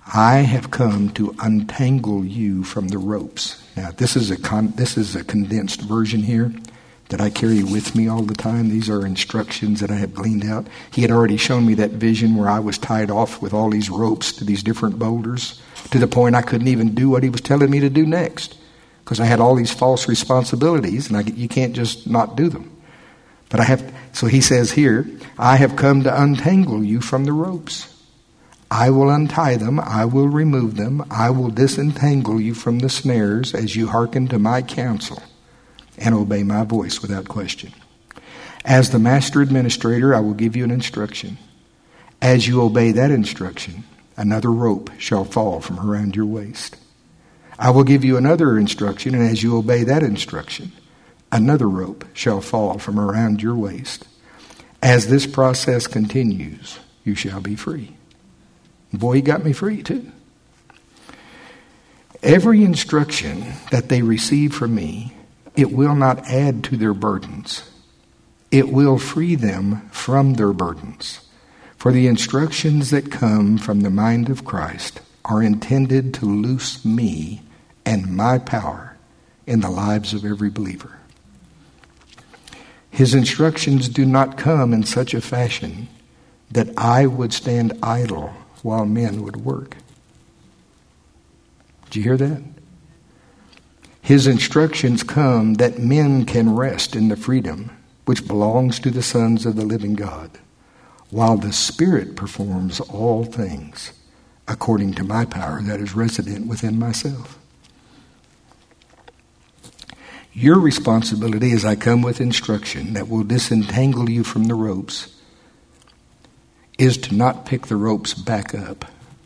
I have come to untangle you from the ropes. Now, this is a con- this is a condensed version here that I carry with me all the time. These are instructions that I have gleaned out. He had already shown me that vision where I was tied off with all these ropes to these different boulders to the point I couldn't even do what he was telling me to do next because I had all these false responsibilities, and I, you can't just not do them. But I have. So he says here, I have come to untangle you from the ropes. I will untie them. I will remove them. I will disentangle you from the snares as you hearken to my counsel and obey my voice without question. As the master administrator, I will give you an instruction. As you obey that instruction, another rope shall fall from around your waist. I will give you another instruction, and as you obey that instruction, another rope shall fall from around your waist. As this process continues, you shall be free. Boy, he got me free too. Every instruction that they receive from me, it will not add to their burdens. It will free them from their burdens. For the instructions that come from the mind of Christ are intended to loose me and my power in the lives of every believer. His instructions do not come in such a fashion that I would stand idle while men would work. Did you hear that? His instructions come that men can rest in the freedom which belongs to the sons of the living God, while the Spirit performs all things according to my power that is resident within myself. Your responsibility as I come with instruction that will disentangle you from the ropes is to not pick the ropes back up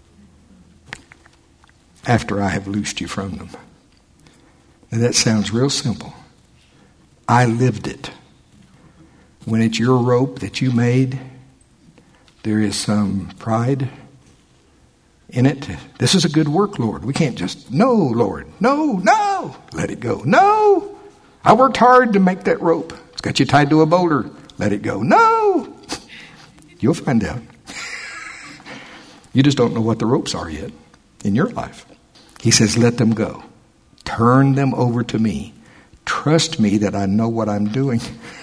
after I have loosed you from them. Now that sounds real simple. I lived it. When it's your rope that you made, there is some pride in it. This is a good work, Lord. We can't just, no, Lord, no, no, let it go. No, I worked hard to make that rope. It's got you tied to a boulder. Let it go. No, you'll find out. You just don't know what the ropes are yet in your life. He says, let them go. Turn them over to me. Trust me that I know what I'm doing.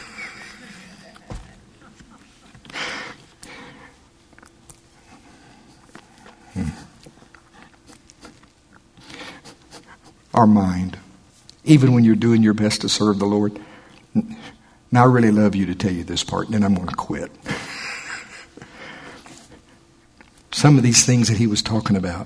hmm. Our mind, even when you're doing your best to serve the Lord. Now I really love you to tell you this part, and then I'm going to quit. Some of these things that he was talking about.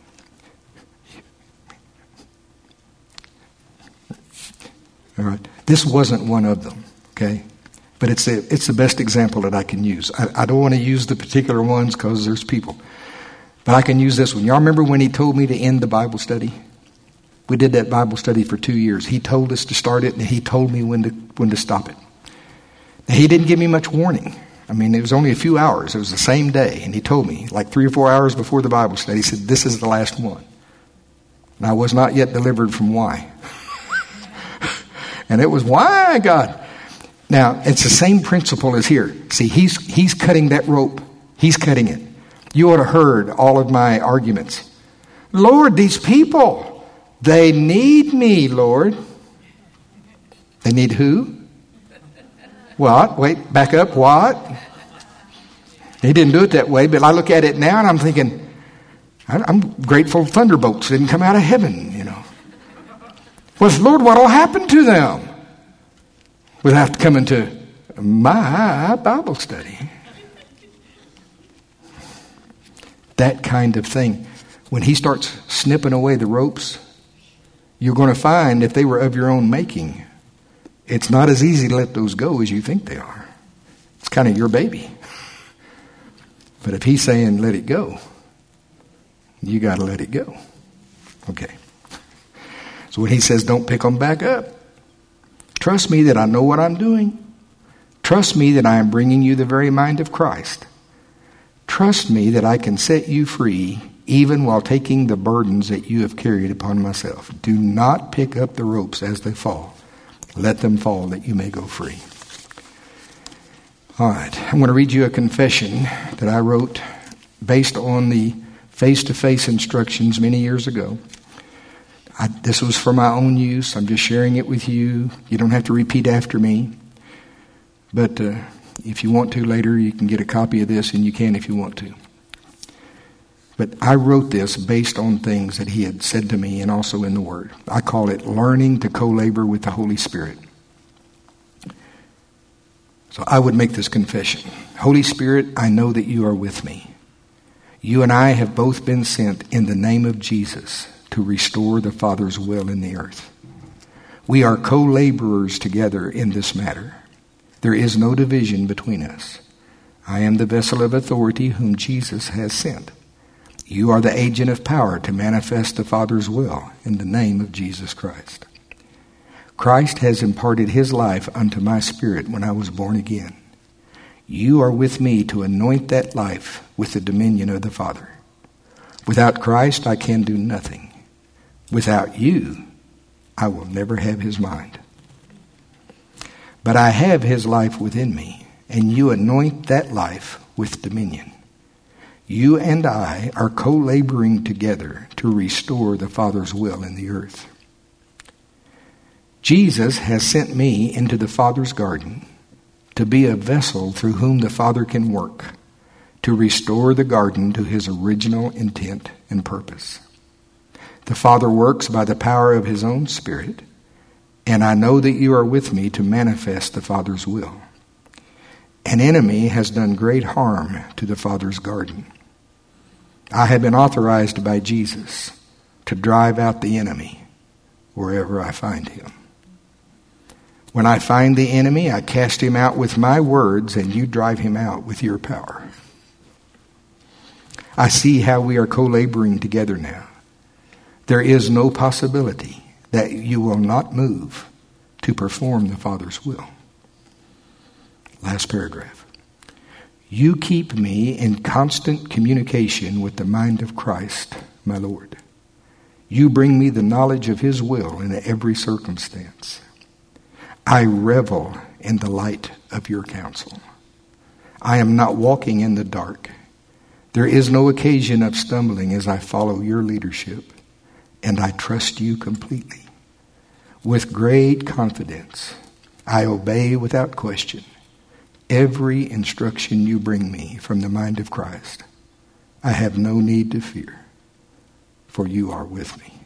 All right. This wasn't one of them, okay? But it's a, it's the best example that I can use. I, I don't want to use the particular ones because there's people. But I can use this one. Y'all remember when he told me to end the Bible study? We did that Bible study for two years. He told us to start it, and he told me when to when to stop it. Now, he didn't give me much warning. I mean, it was only a few hours. It was the same day. And he told me, like three or four hours before the Bible study, he said, this is the last one. And I was not yet delivered from why. And it was, why, God? Now, it's the same principle as here. See, he's he's cutting that rope. He's cutting it. You ought to have heard all of my arguments. Lord, these people, they need me, Lord. They need who? What? Wait, back up. What? He didn't do it that way, but I look at it now and I'm thinking, I'm grateful thunderbolts didn't come out of heaven, you know. Well, Lord, what will happen to them? We'll have to come into my Bible study. That kind of thing. When he starts snipping away the ropes, you're going to find if they were of your own making, it's not as easy to let those go as you think they are. It's kind of your baby. But if he's saying let it go, you got to let it go. Okay. So when he says don't pick them back up, trust me that I know what I'm doing. Trust me that I am bringing you the very mind of Christ. Trust me that I can set you free even while taking the burdens that you have carried upon myself. Do not pick up the ropes as they fall. Let them fall that you may go free. All right. I'm going to read you a confession that I wrote based on the face-to-face instructions many years ago. I, this was for my own use. I'm just sharing it with you. You don't have to repeat after me. But uh, if you want to later, you can get a copy of this, and you can if you want to. But I wrote this based on things that he had said to me and also in the Word. I call it Learning to Co-Labor with the Holy Spirit. So I would make this confession. Holy Spirit, I know that you are with me. You and I have both been sent in the name of Jesus to restore the Father's will in the earth. We are co-laborers together in this matter. There is no division between us. I am the vessel of authority whom Jesus has sent. You are the agent of power to manifest the Father's will in the name of Jesus Christ. Christ has imparted his life unto my spirit when I was born again. You are with me to anoint that life with the dominion of the Father. Without Christ, I can do nothing. Without you, I will never have his mind. But I have his life within me, and you anoint that life with dominion. You and I are co-laboring together to restore the Father's will in the earth. Jesus has sent me into the Father's garden to be a vessel through whom the Father can work, to restore the garden to his original intent and purpose. The Father works by the power of his own Spirit, and I know that you are with me to manifest the Father's will. An enemy has done great harm to the Father's garden. I have been authorized by Jesus to drive out the enemy wherever I find him. When I find the enemy, I cast him out with my words, and you drive him out with your power. I see how we are co-laboring together now. There is no possibility that you will not move to perform the Father's will. Last paragraph. You keep me in constant communication with the mind of Christ, my Lord. You bring me the knowledge of his will in every circumstance. I revel in the light of your counsel. I am not walking in the dark. There is no occasion of stumbling as I follow your leadership, and I trust you completely. With great confidence, I obey without question every instruction you bring me from the mind of Christ. I have no need to fear, for you are with me.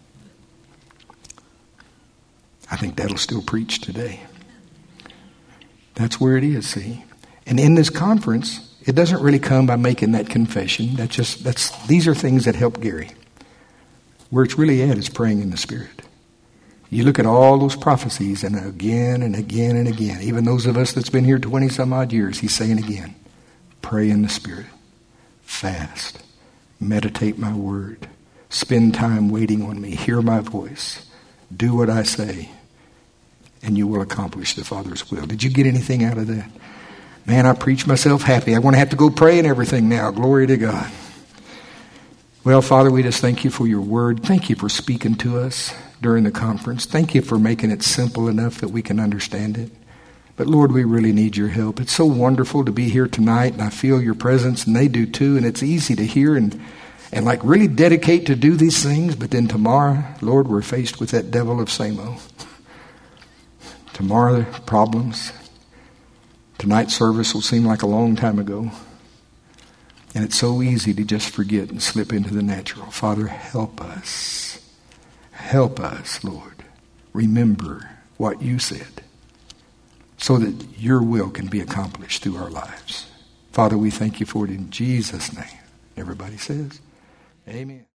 I think that'll still preach today. That's where it is, see. And in this conference, it doesn't really come by making that confession. That's just that's these are things that help Gary. Where it's really at is praying in the Spirit. You look at all those prophecies, and again and again and again, even those of us that's been here twenty some odd years, he's saying again, pray in the Spirit, fast, meditate my word, spend time waiting on me, hear my voice, do what I say, and you will accomplish the Father's will. Did you get anything out of that? Man, I preach myself happy. I want to have to go pray and everything now. Glory to God. Well, Father, we just thank you for your word. Thank you for speaking to us during the conference. Thank you for making it simple enough that we can understand it. But Lord, we really need your help. It's so wonderful to be here tonight, and I feel your presence, and they do too, and it's easy to hear and, and like really dedicate to do these things. But then tomorrow, Lord, we're faced with that devil of Samo. Tomorrow, problems. Tonight's service will seem like a long time ago. And it's so easy to just forget and slip into the natural. Father, help us. Help us, Lord. Remember what you said so that your will can be accomplished through our lives. Father, we thank you for it in Jesus' name. Everybody says, amen.